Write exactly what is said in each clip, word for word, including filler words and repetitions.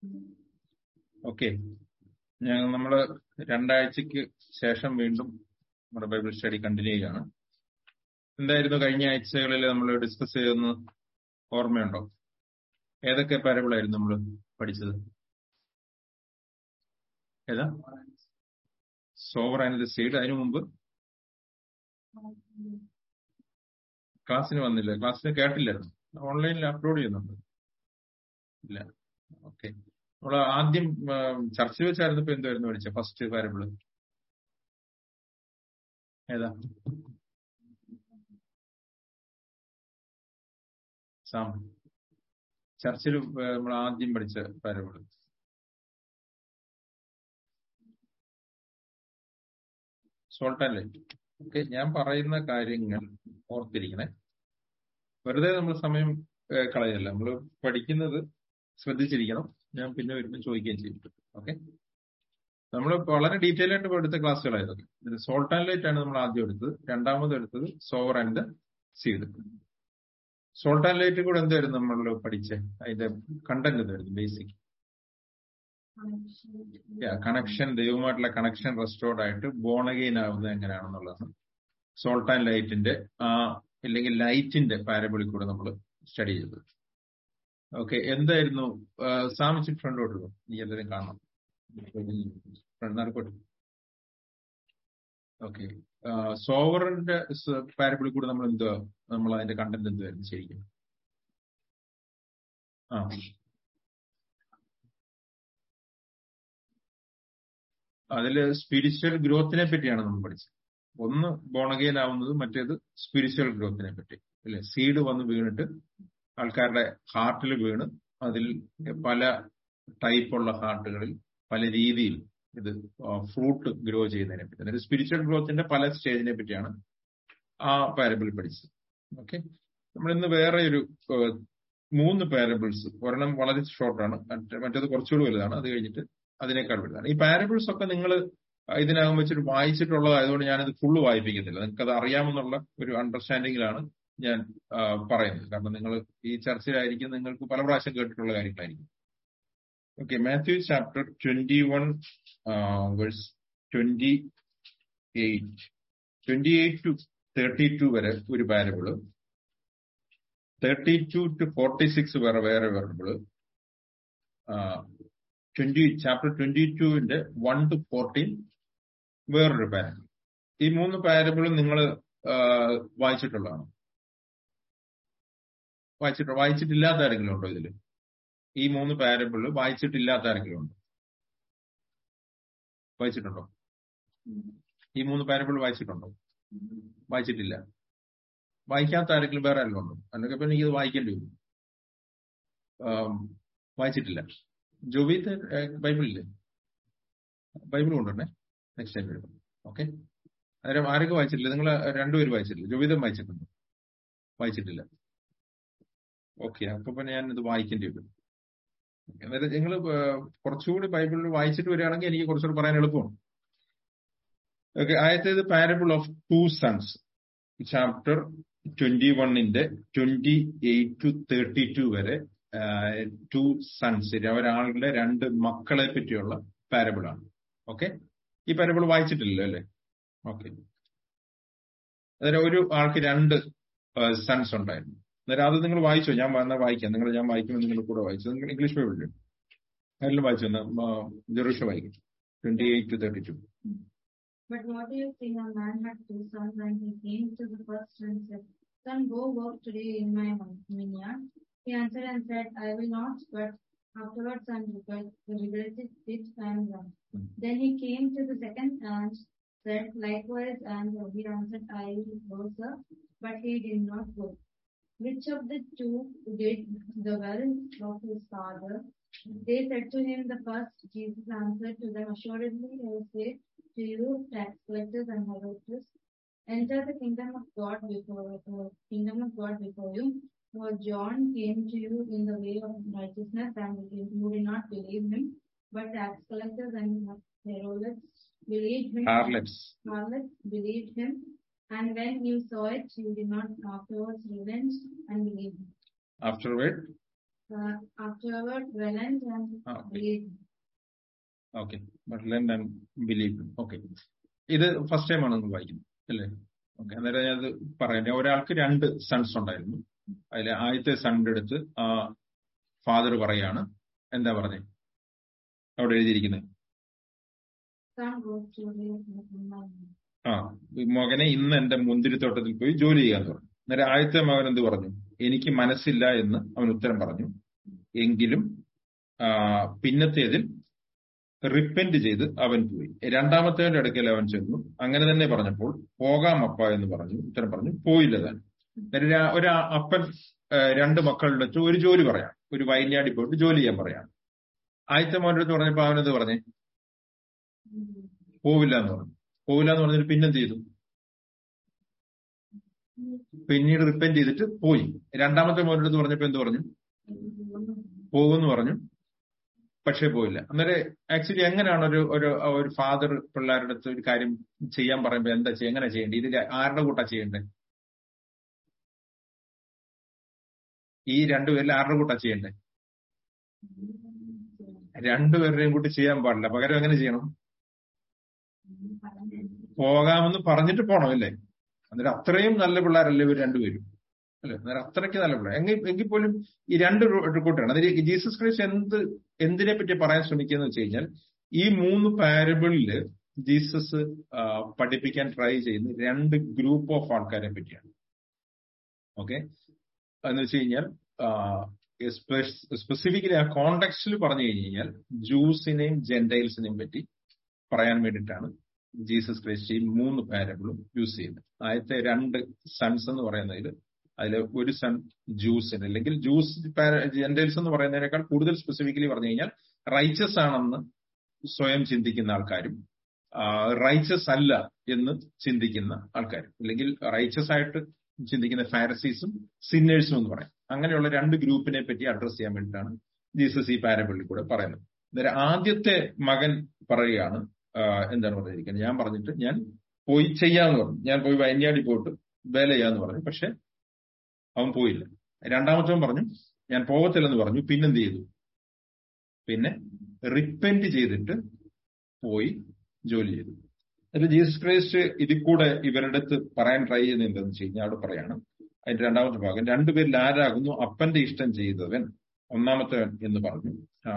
Okay, ഞങ്ങൾ നമ്മള് രണ്ടാഴ്ചക്ക് ശേഷം വീണ്ടും നമ്മുടെ ബൈബിൾ സ്റ്റഡി കണ്ടിന്യൂ ചെയ്യുകയാണ്. എന്തായിരുന്നു കഴിഞ്ഞ ആഴ്ചകളിൽ നമ്മൾ ഡിസ്കസ് ചെയ്തെന്ന് ഓർമ്മയുണ്ടോ? ഏതൊക്കെ പാരബിളായിരുന്നു നമ്മൾ പഠിച്ചത്? ഏതാ? Sower and the seed. അതിനു മുമ്പ് ക്ലാസ്സിന് വന്നില്ല, ക്ലാസ്സിന് കേട്ടില്ലായിരുന്നു. ഓൺലൈനിൽ അപ്ലോഡ് ചെയ്യുന്നുണ്ട്. ഇല്ല, ഓക്കെ. നമ്മൾ ആദ്യം ചർച്ച വെച്ചായിരുന്നു. ഇപ്പൊ എന്തായിരുന്നു പഠിച്ചത്? ഫസ്റ്റ് പാരബിള് ഏതാ? സാം ചർച്ചിൽ നമ്മൾ ആദ്യം പഠിച്ച parable salt and light. Okay, ഞാൻ പറയുന്ന കാര്യങ്ങൾ ഓർത്തിരിക്കണേ. വെറുതെ നമ്മൾ സമയം കളയല്ല, നമ്മൾ പഠിക്കുന്നത് ശ്രദ്ധിച്ചിരിക്കണം. ഞാൻ പിന്നെ വരുമ്പോൾ ചോദിക്കുകയും ചെയ്യും. ഓക്കെ, നമ്മൾ വളരെ ഡീറ്റെയിൽ ആയിട്ട് എടുത്ത ക്ലാസ്സുകളായിരുന്നു. ഇത് സോൾട്ട് ആൻഡ് ലൈറ്റ് ആണ് നമ്മൾ ആദ്യം എടുത്തത്. രണ്ടാമത് എടുത്തത് sower and the seed. Salt and light കൂടെ എന്തായിരുന്നു നമ്മൾ പഠിച്ചത്? അതിന്റെ കണ്ടന്റ് എന്തായിരുന്നു? ബേസിക് കണക്ഷൻ, ദൈവമായിട്ടുള്ള കണക്ഷൻ റെസ്റ്റോർഡ് ആയിട്ട് ബോൺ അഗെയിൻ ആവുന്നത് എങ്ങനെയാണെന്നുള്ളതാണ് സോൾട്ട് ആൻഡ് ലൈറ്റിന്റെ ആ അല്ലെങ്കിൽ ലൈറ്റിന്റെ പാരബിളിൽ കൂടെ നമ്മൾ സ്റ്റഡി ചെയ്തത്. ഓക്കെ, എന്തായിരുന്നു സാമിച്ചിട്ട് ഫ്രണ്ടോട്ട് നീ എല്ലാവരും കാണണം. ഫ്രണ്ട് ഓക്കെ, സോവറിന്റെ പാരബിളിൽ കൂടെ നമ്മൾ എന്തുവാ നമ്മൾ അതിന്റെ കണ്ടന്റ് എന്തുവായിരുന്നു ശരിക്കും? ആ അതില് സ്പിരിച്വൽ ഗ്രോത്തിനെ പറ്റിയാണ് നമ്മൾ പഠിച്ചത്. ഒന്ന് ബോൺ അഗെയിൻ ആവുന്നത്, മറ്റേത് സ്പിരിച്വൽ ഗ്രോത്തിനെ പറ്റി അല്ലെ. സീഡ് വന്ന് വീണിട്ട് ആൾക്കാരുടെ ഹാർട്ടിൽ വീണ് അതിൽ പല ടൈപ്പുള്ള ഹാർട്ടുകളിൽ പല രീതിയിൽ ഇത് ഫ്രൂട്ട് ഗ്രോ ചെയ്യുന്നതിനെ പറ്റി, അതായത് സ്പിരിച്വൽ ഗ്രോത്തിന്റെ പല സ്റ്റേജിനെ പറ്റിയാണ് ആ പാരബിൾ പഠിച്ചത്. ഓക്കെ, നമ്മൾ ഇന്ന് വേറെ ഒരു മൂന്ന് പാരബിൾസ്, ഒരെണ്ണം വളരെ ഷോർട്ടാണ്, മറ്റേത് കുറച്ചുകൂടി വലുതാണ്, അത് കഴിഞ്ഞിട്ട് അതിനേക്കാൾ വലുതാണ്. ഈ പാരബിൾസ് ഒക്കെ നിങ്ങൾ ഇതിനകം വെച്ചിട്ട് വായിച്ചിട്ടുള്ളതായതുകൊണ്ട് ഞാനത് ഫുള്ള് വായിപ്പിക്കുന്നില്ല. നിങ്ങൾക്ക് അത് അറിയാമെന്നുള്ള ഒരു അണ്ടർസ്റ്റാൻഡിങ്ങിലാണ് ഞാൻ പറയുന്നത്. കാരണം നിങ്ങൾ ഈ ചർച്ചയിലായിരിക്കും, നിങ്ങൾക്ക് പല പ്രാവശ്യം കേട്ടിട്ടുള്ള കാര്യങ്ങളായിരിക്കും. Okay, Matthew chapter twenty one verse twenty eight twenty eight to thirty two വരെ ഒരു parable, thirty two to forty six വരെ വേറെ പാരബിള്, ട്വന്റി ചാപ്റ്റർ ട്വന്റി ടുവിന്റെ വൺ ടു ഫോർട്ടീൻ വേറൊരു പാരബിൾ. ഈ മൂന്ന് പാരബിളും നിങ്ങൾ വായിച്ചിട്ടുള്ളതാണ്. വായിച്ചിട്ട് വായിച്ചിട്ടില്ലാത്ത ആരെങ്കിലും ഉണ്ടോ ഇതില്? ഈ മൂന്ന് പാരബിള് വായിച്ചിട്ടില്ലാത്ത ആരെങ്കിലും ഉണ്ടോ? വായിച്ചിട്ടുണ്ടോ? ഈ മൂന്ന് പാരബിൾ വായിച്ചിട്ടുണ്ടോ? വായിച്ചിട്ടില്ല. വായിക്കാത്ത ആരെങ്കിലും വേറെ ആരെങ്കിലും ഉണ്ടോ? അല്ലെങ്കിൽ പിന്നെ എനിക്കത് വായിക്കേണ്ടി വരും. വായിച്ചിട്ടില്ല. ജോബിത്തെ ബൈബിളില്ലേ? ബൈബിൾ കൊണ്ടുവരണേ നെക്സ്റ്റ് ടൈം വരുമ്പോൾ. ഓക്കെ, അന്നേരം ആരൊക്കെ വായിച്ചിട്ടില്ല? നിങ്ങൾ രണ്ടുപേരും വായിച്ചിട്ടില്ല. ജോബിതം വായിച്ചിട്ടുണ്ടോ? വായിച്ചിട്ടില്ല. ഓക്കെ, അപ്പൊ പിന്നെ ഞാൻ ഇത് വായിക്കേണ്ടി വരും. അന്നേരം നിങ്ങൾ കുറച്ചുകൂടി ബൈബിളിൽ വായിച്ചിട്ട് വരികയാണെങ്കിൽ എനിക്ക് കുറച്ചുകൂടി പറയാൻ എളുപ്പമാണ്. ഓക്കെ, ആദ്യത്തേത് parable of two sons, chapter twenty വണ്ണിന്റെ twenty eight to thirty two വരെ ടു സൺസ്, ഒരാളുടെ രണ്ട് മക്കളെ പറ്റിയുള്ള പാരബിളാണ്. ഓക്കെ, ഈ പാരബിൾ വായിച്ചിട്ടില്ലല്ലോ അല്ലേ? ഓക്കെ, അന്നേരം ഒരു ആൾക്ക് രണ്ട് സൺസ് ഉണ്ടായിരുന്നു. അന്നേരം അത് നിങ്ങൾ വായിച്ചോ? ഞാൻ വന്നാൽ വായിക്കാം. നിങ്ങൾ ഞാൻ വായിക്കുമ്പോൾ നിങ്ങൾ കൂടെ വായിച്ചു. നിങ്ങൾ ഇംഗ്ലീഷ് ബൈബിളിൽ ആരെങ്കിലും വായിച്ചു? ജെറൂഷ വായിക്കും twenty eight to thirty two. But what do you think? A man had two sons, and he came to the first and said, Son, go work today in my vineyard. He answered and said, I will not. But afterwards son regretted it and went. Mm. Then he came to the second and said likewise, and he answered, I will go, sir. But he did not go. Which of the two did the will of his father? They said to him, the first. Jesus answered to them, Assuredly I say to you, tax collectors and heretics, enter the kingdom of God before uh, kingdom of God before you. For John came to you in the way of righteousness, and you did not believe him, but tax collectors and heretics believed him. Harlots. Harlots believed him, and when you saw it, you did not afterwards revenge and believe him. Afterward, Uh, afterward, relent and believe. Okay, relent and believe. Okay, ഇത് first time ആണ് നമ്മൾ വായിക്കുന്നത് അല്ലേ? Okay, അന്നേരം ഞാനത് പറയാം. ഒരാൾക്ക് രണ്ട് സൺസ് ഉണ്ടായിരുന്നു. അതിൽ ആദ്യത്തെ സണ്ണിന്റെ അടുത്ത് ആ ഫാദർ പറയാണ്, എന്താ പറഞ്ഞേ അവിടെ എഴുതിയിരിക്കുന്നത്? ആ, മകനെ ഇന്ന് എന്റെ മുന്തിരിത്തോട്ടത്തിൽ പോയി ജോലി ചെയ്യാന്ന് പറഞ്ഞു. അന്നേരം ആദ്യത്തെ മകൻ എന്ത് പറഞ്ഞു? എനിക്ക് മനസ്സില്ല എന്ന് അവൻ ഉത്തരം പറഞ്ഞു. എങ്കിലും ആ പിന്നത്തേതിൽ റിപ്പന്റ് ചെയ്ത് അവൻ പോയി. രണ്ടാമത്തേവന്റെ അടുക്കൽ അവൻ ചെന്നു. അങ്ങനെ തന്നെ പറഞ്ഞപ്പോൾ പോകാം അപ്പ എന്ന് പറഞ്ഞു. ഉത്തരം പറഞ്ഞു, പോയില്ല താൻ. ഒരു അപ്പൻ രണ്ട് മക്കളുടെ അടുത്ത് ഒരു ജോലി പറയാം, ഒരു വയനാടി പോയിട്ട് ജോലി ചെയ്യാൻ പറയാം. ആദ്യത്തെ മോൻ്റെ അടുത്ത് പറഞ്ഞപ്പോ അവനെന്ത് പറഞ്ഞേ? പോവില്ല എന്ന് പറഞ്ഞു. പോവില്ല എന്ന് പറഞ്ഞിട്ട് പിന്നെന്ത് ചെയ്തു? പിന്നീട് റിപ്പന്റ് ചെയ്തിട്ട് പോയി. രണ്ടാമത്തെ മോൻ്റെ അടുത്ത് പറഞ്ഞപ്പോ എന്ത് പറഞ്ഞു? പോകുമെന്ന് പറഞ്ഞു, പക്ഷേ പോയില്ല. അന്നേരം ആക്ച്വലി എങ്ങനെയാണ് ഒരു ഒരു ഫാദർ പിള്ളേരുടെ അടുത്ത് ഒരു കാര്യം ചെയ്യാൻ പറയുമ്പോ എന്താ ചെയ്യുക, എങ്ങനെ ചെയ്യേണ്ടത്? ഇതിൽ ആരുടെ കൂട്ടാ ചെയ്യേണ്ടത്? ഈ രണ്ടുപേരിൽ ആരുടെ കൂട്ടാ ചെയ്യേണ്ടത്? രണ്ടുപേരുടെയും കൂട്ടി ചെയ്യാൻ പാടില്ല. പകരം എങ്ങനെ ചെയ്യണം? പോകാമെന്ന് പറഞ്ഞിട്ട് പോണം അല്ലേ? അന്നേരം അത്രയും നല്ല പിള്ളേരല്ലേ ഇവർ രണ്ടുപേരും അല്ലെ? അന്നേരം അത്രയ്ക്ക് നല്ല പിള്ളേർ എങ്കിൽ എങ്കിൽ പോലും ഈ രണ്ട് കൂട്ടാണ്. അതായത് ജീസസ് ക്രൈസ്റ്റ് എന്ത് എന്തിനെ പറ്റി പറയാൻ ശ്രമിക്കുന്നത് വെച്ച് കഴിഞ്ഞാൽ, ഈ മൂന്ന് പാരബിളില് ജീസസ് പഠിപ്പിക്കാൻ ട്രൈ ചെയ്യുന്ന രണ്ട് ഗ്രൂപ്പ് ഓഫ് ആൾക്കാരെ പറ്റിയാണ്. ഓക്കെ, എന്ന് വെച്ച് കഴിഞ്ഞാൽ സ്പെസിഫിക്കലി ആ കോണ്ടെക്സ്റ്റിൽ പറഞ്ഞു കഴിഞ്ഞു കഴിഞ്ഞാൽ ജൂസിനെയും ജെന്റൈൽസിനെയും പറ്റി പറയാൻ വേണ്ടിയിട്ടാണ് ജീസസ് ക്രൈസ്റ്റ് ഈ മൂന്ന് പാരബിളും യൂസ് ചെയ്യുന്നത്. ആദ്യത്തെ രണ്ട് സൺസ് എന്ന് പറയുന്നതിൽ അതിൽ ഒരു സൺ ജൂസിന്, അല്ലെങ്കിൽ ജൂസ് ജെന്റൈൽസ് എന്ന് പറയുന്നതിനേക്കാൾ കൂടുതൽ സ്പെസിഫിക്കലി പറഞ്ഞു കഴിഞ്ഞാൽ റൈച്ചസ് ആണെന്ന് സ്വയം ചിന്തിക്കുന്ന ആൾക്കാരും റൈച്ചസ് അല്ല എന്ന് ചിന്തിക്കുന്ന ആൾക്കാരും, അല്ലെങ്കിൽ റൈച്ചസ് ആയിട്ട് ചിന്തിക്കുന്ന ഫാരസീസും സിന്നേഴ്സും എന്ന് പറയും. അങ്ങനെയുള്ള രണ്ട് ഗ്രൂപ്പിനെ പറ്റി അഡ്രസ് ചെയ്യാൻ വേണ്ടിയിട്ടാണ് ജീസസ് ഈ പാരബിളിൽ കൂടെ പറയുന്നത്. അന്നേരം ആദ്യത്തെ മകൻ പറയുകയാണ്, എന്താണ് പറഞ്ഞിരിക്കുന്നത്? ഞാൻ പറഞ്ഞിട്ട് ഞാൻ പോയി ചെയ്യാന്ന് പറഞ്ഞു. ഞാൻ പോയി വയനാടി പോയിട്ട് വേല ചെയ്യാന്ന് പറഞ്ഞു. പക്ഷെ അവൻ പോയില്ല. രണ്ടാമത്തവൻ പറഞ്ഞു ഞാൻ പോകത്തില്ലെന്ന് പറഞ്ഞു. പിന്നെന്ത് ചെയ്തു? പിന്നെ റിപ്പന്റ് ചെയ്തിട്ട് പോയി ജോലി ചെയ്തു. എന്നിട്ട് ജീസസ് ക്രൈസ്റ്റ് ഇതിൽ കൂടെ ഇവരുടെ അടുത്ത് പറയാൻ ട്രൈ ചെയ്യുന്നത് എന്താണെന്ന് വെച്ച് കഴിഞ്ഞാൽ അവിടെ പറയാണ്, അതിന്റെ രണ്ടാമത്തെ ഭാഗം, രണ്ടുപേരിൽ ആരാകുന്നു അപ്പന്റെ ഇഷ്ടം ചെയ്തവൻ? ഒന്നാമത്തവൻ എന്ന് പറഞ്ഞു.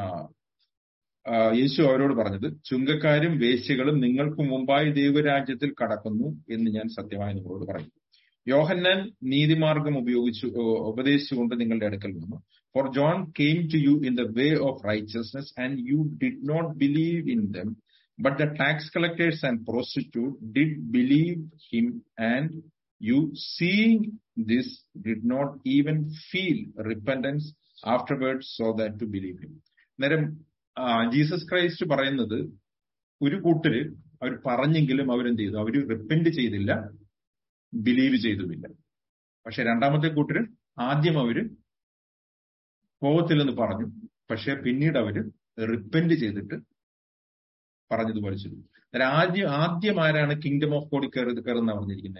യേശു അവരോട് പറഞ്ഞത്, ചുങ്കക്കാരും വേശ്യകളും നിങ്ങൾക്ക് മുമ്പായി ദൈവരാജ്യത്തിൽ കടക്കുന്നു എന്ന് ഞാൻ സത്യമായി നിങ്ങളോട് പറയും. യോഹന്നാൻ നീതിമാർഗം ഉപയോഗിച്ചു ഉപദേശിച്ചുകൊണ്ട് നിങ്ങളുടെ അടുക്കൽ വന്നു. For John came to you in the way of righteousness and you did not believe in them, but the tax collectors and prostitutes did believe him, and you, seeing this, did not even feel repentance afterwards so that to believe him. നേരം Jesus Christ പറയുന്നത്, ഒരു കൂട്ടര് അവർ പറഞ്ഞെങ്കിലും അവരെന്ത് ചെയ്തു? അവര് repent ചെയ്തില്ല, believe ചെയ്തുമില്ല. പക്ഷെ രണ്ടാമത്തെ കൂട്ടര് ആദ്യം അവര് പോകത്തില്ലെന്ന് പറഞ്ഞു, പക്ഷെ പിന്നീട് അവര് റിപ്പന്റ് ചെയ്തിട്ട് പറഞ്ഞതുപോലെ ചെയ്തു. ആദ്യം ആദ്യം ആരാണ് കിങ്ഡം ഓഫ് ഗോഡ് കയറി കയറുന്ന പറഞ്ഞിരിക്കുന്നത്?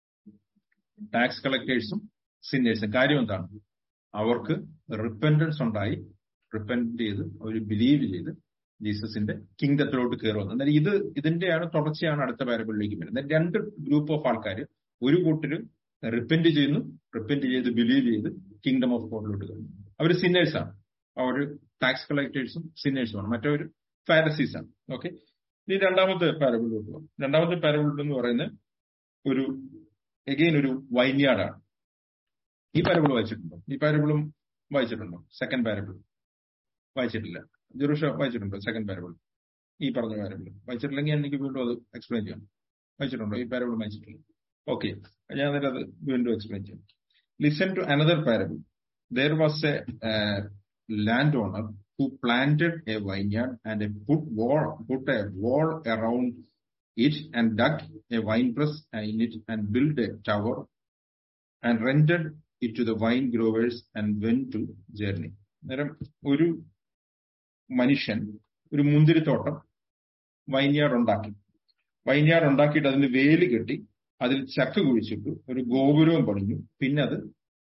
ടാക്സ് കളക്ടേഴ്സും സിന്നേഴ്സും. കാര്യം എന്താണ്? അവർക്ക് റിപ്പന്റൻസ് ഉണ്ടായി, റിപ്പന്റ് ചെയ്ത് അവർ ബിലീവ് ചെയ്ത് ജീസസിന്റെ കിങ്ഡത്തിലോട്ട് കയറുന്നത്. എന്നാൽ ഇത് ഇതിന്റെയാണ് തുടർച്ചയാണ് അടുത്ത പാരബിളിലേക്ക് വരുന്നത്. രണ്ട് ഗ്രൂപ്പ് ഓഫ് ആൾക്കാർ, ഒരു കൂട്ടര് റിപ്പന്റ് ചെയ്യുന്നു, റിപ്പന്റ് ചെയ്ത് ബിലീവ് ചെയ്ത് കിങ്ഡം ഓഫ് ഗോഡിലോട്ട് കയറുന്നു. അവർ സിന്നേഴ്സാണ്. അവർ ടാക്സ് കളക്ടേഴ്സും സിന്നേഴ്സുമാണ്. മറ്റവര് ഫാരസീസ് ആണ്. ഓക്കെ, ഇനി രണ്ടാമത്തെ പാരബിളിലോട്ട് പോകും. രണ്ടാമത്തെ പാരബിൾ എന്ന് പറയുന്നത് ഒരു എഗെയിൻ ഒരു വൈൻയാർഡാണ്. ഈ പാരബിൾ വായിച്ചിട്ടുണ്ടോ? ഈ പാരബിളും വായിച്ചിട്ടുണ്ടോ? സെക്കൻഡ് പാരബിൾ വായിച്ചിട്ടില്ല. ജെറൂഷ വായിച്ചിട്ടുണ്ടോ? സെക്കൻഡ് പാരബിൾ, ഈ പറഞ്ഞ പാരബിൾ വായിച്ചിട്ടില്ലെങ്കിൽ എനിക്ക് വീണ്ടും അത് എക്സ്പ്ലെയിൻ ചെയ്യാം. വായിച്ചിട്ടുണ്ടോ? ഈ പാരബിൾ വായിച്ചിട്ടില്ല. ഓക്കെ, ഞാൻ നേരെ അത് വീണ്ടും എക്സ്പ്ലെയിൻ ചെയ്യാം. Listen to another parable. There was a land owner who planted a vineyard and put wall, put a wall around it and dug a winepress in it and built a tower and rented it to the wine growers and went to journey. നേരം ഒരു മനുഷ്യൻ ഒരു മുന്തിരിത്തോട്ടം vineyard ഉണ്ടാക്കി. Vineyard ഉണ്ടാക്കിയിട്ട് അതിന് വേലി കെട്ടി അതിൽ ചക്ക കുഴിച്ചിട്ടു, ഒരു ഗോപുരവും പണിഞ്ഞു. പിന്നെ അത്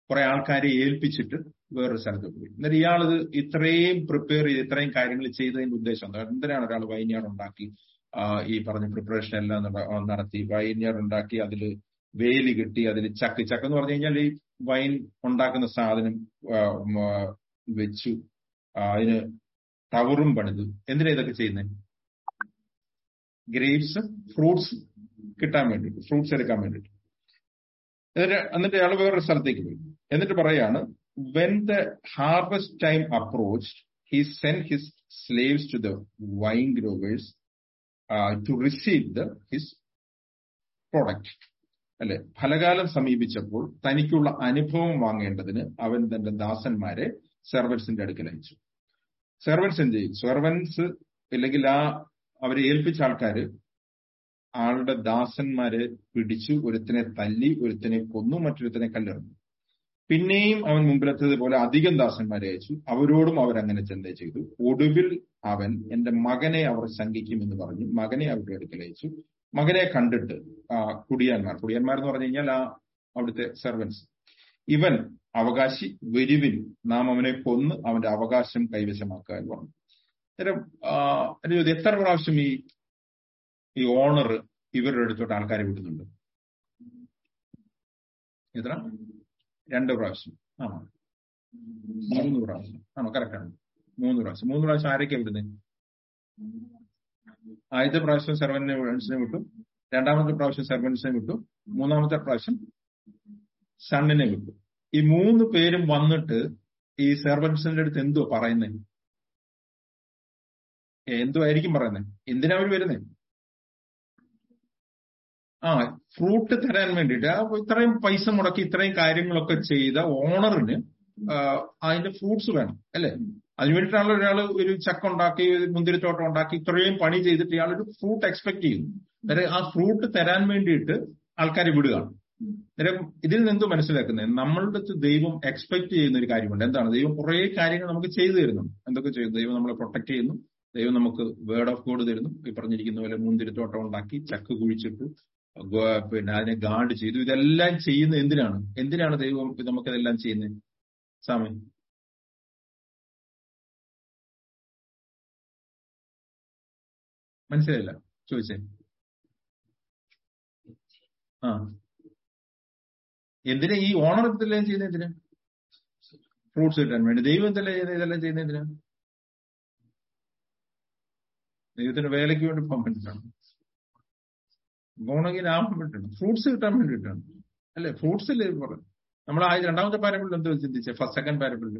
കുറെ ആൾക്കാരെ ഏൽപ്പിച്ചിട്ട് വേറൊരു സ്ഥലത്ത് പോയി. എന്നിട്ട് ഇയാളിത് ഇത്രയും പ്രിപ്പയർ ചെയ്ത് ഇത്രയും കാര്യങ്ങൾ ചെയ്തതിന്റെ ഉദ്ദേശം എന്താ? എന്തിനാണ് ഒരാൾ വൈൻയാർഡ് ഉണ്ടാക്കി ഈ പറഞ്ഞ പ്രിപ്പറേഷൻ എല്ലാം നടത്തി, വൈൻയാർഡ് ഉണ്ടാക്കി, അതിൽ വേലി കെട്ടി, അതിൽ ചക്ക് ചക്ക് എന്ന് പറഞ്ഞു കഴിഞ്ഞാൽ ഈ വൈൻ ഉണ്ടാക്കുന്ന സാധനം വെച്ചു, അതിന് ടവറും പണിത്. എന്തിനാ ഇതൊക്കെ ചെയ്യുന്നത്? ഗ്രേപ്സ്, ഫ്രൂട്ട്സ് കിട്ടാൻ വേണ്ടിയിട്ട്, ഫ്രൂട്ട്സ് എടുക്കാൻ വേണ്ടിയിട്ട്. എന്നിട്ട് അയാൾ വേറൊരു സ്ഥലത്തേക്ക് പോയി. എന്നിട്ട് പറയാണ്, when the harvest time approached, he sent his slaves to the wine growers uh, to receive the his product. അല്ലെ, ഫലകാലം സമീപിച്ചപ്പോൾ തനിക്കുള്ള അനുഭവം വാങ്ങേണ്ടതിന് അവൻ തന്റെ ദാസന്മാരെ സെർവൻസിന്റെ അടുക്കൽ അയച്ചു. സെർവൻസ് എന്ത് ചെയ്യും? സെർവൻസ് ഇല്ലെങ്കിൽ ആ അവരെ ഏൽപ്പിച്ച ആൾക്കാര് ആളുടെ ദാസന്മാരെ പിടിച്ചു, ഒരുത്തിനെ തല്ലി, ഒരുത്തിനെ കൊന്നു, മറ്റൊരുത്തിനെ കല്ലെറിഞ്ഞു. പിന്നെയും അവൻ മുമ്പിലെത്തതുപോലെ അധികം ദാസന്മാരെ അയച്ചു. അവരോടും അവരങ്ങനെ തന്നെ ചെയ്തു. ഒടുവിൽ അവൻ എന്റെ മകനെ അവർ ശങ്കിക്കുമെന്ന് പറഞ്ഞു മകനെ അവരുടെ അടുക്കൽ അയച്ചു. മകനെ കണ്ടിട്ട് ആ കുടിയാന്മാർ കുടിയാന്മാർ എന്ന് പറഞ്ഞു കഴിഞ്ഞാൽ ആ അവിടുത്തെ സെർവൻസ്, ഇവൻ അവകാശി, വരുവിൻ, നാം അവനെ കൊന്ന് അവന്റെ അവകാശം കൈവശമാക്കാൻ പറഞ്ഞു. അന്നേരം എത്ര പ്രാവശ്യം ഈ ഈ ഓണർ ഇവരുടെ അടുത്തോട്ട് ആൾക്കാരെ വിടുന്നുണ്ട്? എത്ര? രണ്ട് പ്രാവശ്യം ആണോ? മൂന്ന് പ്രാവശ്യം ആണോ? കറക്റ്റാണ്, മൂന്ന് പ്രാവശ്യം. മൂന്ന് പ്രാവശ്യം ആരൊക്കെയാ വിടുന്നത്? ആദ്യത്തെ പ്രാവശ്യം സെർവന്റിനെ വിട്ടു, രണ്ടാമത്തെ പ്രാവശ്യം സെർവൻസിനെ വിട്ടു, മൂന്നാമത്തെ പ്രാവശ്യം സണ്ണിനെ വിട്ടു. ഈ മൂന്ന് പേരും വന്നിട്ട് ഈ സെർവൻസിന്റെ അടുത്ത് എന്തോ പറയുന്നത്? എന്തോ ആയിരിക്കും പറയുന്നത്? എന്തിനാ അവർ വരുന്നത്? ആ ഫ്രൂട്ട് തരാൻ വേണ്ടിയിട്ട്. ഇത്രയും പൈസ മുടക്കി ഇത്രയും കാര്യങ്ങളൊക്കെ ചെയ്ത ഓണറിന് അതിന്റെ ഫ്രൂട്ട്സ് വേണം അല്ലെ? അതിന് വേണ്ടിയിട്ടാണ് ഒരാൾ ഒരു ചക്ക ഉണ്ടാക്കി, മുന്തിരിത്തോട്ടം ഉണ്ടാക്കി, ഇത്രയും പണി ചെയ്തിട്ട് ഇയാളൊരു ഫ്രൂട്ട് എക്സ്പെക്ട് ചെയ്യുന്നു. അന്നേരം ആ ഫ്രൂട്ട് തരാൻ വേണ്ടിയിട്ട് ആൾക്കാരെ വിടുകയാണ്. അന്നേരം ഇതിൽ നിന്ന് എന്തോ മനസ്സിലാക്കുന്നത്? നമ്മളുടെ അടുത്ത് ദൈവം എക്സ്പെക്ട് ചെയ്യുന്ന ഒരു കാര്യമുണ്ട്. എന്താണ്? ദൈവം കുറെ കാര്യങ്ങൾ നമുക്ക് ചെയ്തു തരുന്നു. എന്തൊക്കെ ചെയ്യുന്നു? ദൈവം നമ്മളെ പ്രൊട്ടക്ട് ചെയ്യുന്നു, ദൈവം നമുക്ക് വേർഡ് ഓഫ് ഗോഡ് തരുന്നു. ഈ പറഞ്ഞിരിക്കുന്ന പോലെ മുന്തിരിത്തോട്ടം ഉണ്ടാക്കി, ചക്ക് കുഴിച്ചിട്ടു, പിന്നെ അതിനെ ഗാർഡ് ചെയ്തു. ഇതെല്ലാം ചെയ്യുന്നത് എന്തിനാണ്? എന്തിനാണ് ദൈവം നമുക്കിതെല്ലാം ചെയ്യുന്നത്? സാമി മനസ്സിലായില്ല, ചോദിച്ചേ. ആ എന്തിനാ ഈ ഓണർ ഇതെല്ലാം ചെയ്യുന്നത്? എന്തിനാ? ഫ്രൂട്ട്സ് കിട്ടാൻ വേണ്ടി. ദൈവം എന്തെല്ലാം ചെയ്യുന്നത്? ഇതെല്ലാം ചെയ്യുന്നത് എന്തിനാ? ദൈവത്തിന്റെ വേലയ്ക്ക് വേണ്ടി പോകാൻ വേണ്ടിയിട്ടാണ്. ഗുണമെങ്കിൽ ലാഭം വേണ്ടിയിട്ടാണ്, ഫ്രൂട്ട്സ് കിട്ടാൻ വേണ്ടിയിട്ടാണ് അല്ലെ? ഫ്രൂട്ട്സിൽ പറഞ്ഞു നമ്മൾ ആ രണ്ടാമത്തെ പാരബിളിൽ എന്തോ ചിന്തിച്ചേ? ഫസ്റ്റ് സെക്കൻഡ് പാരബിളിൽ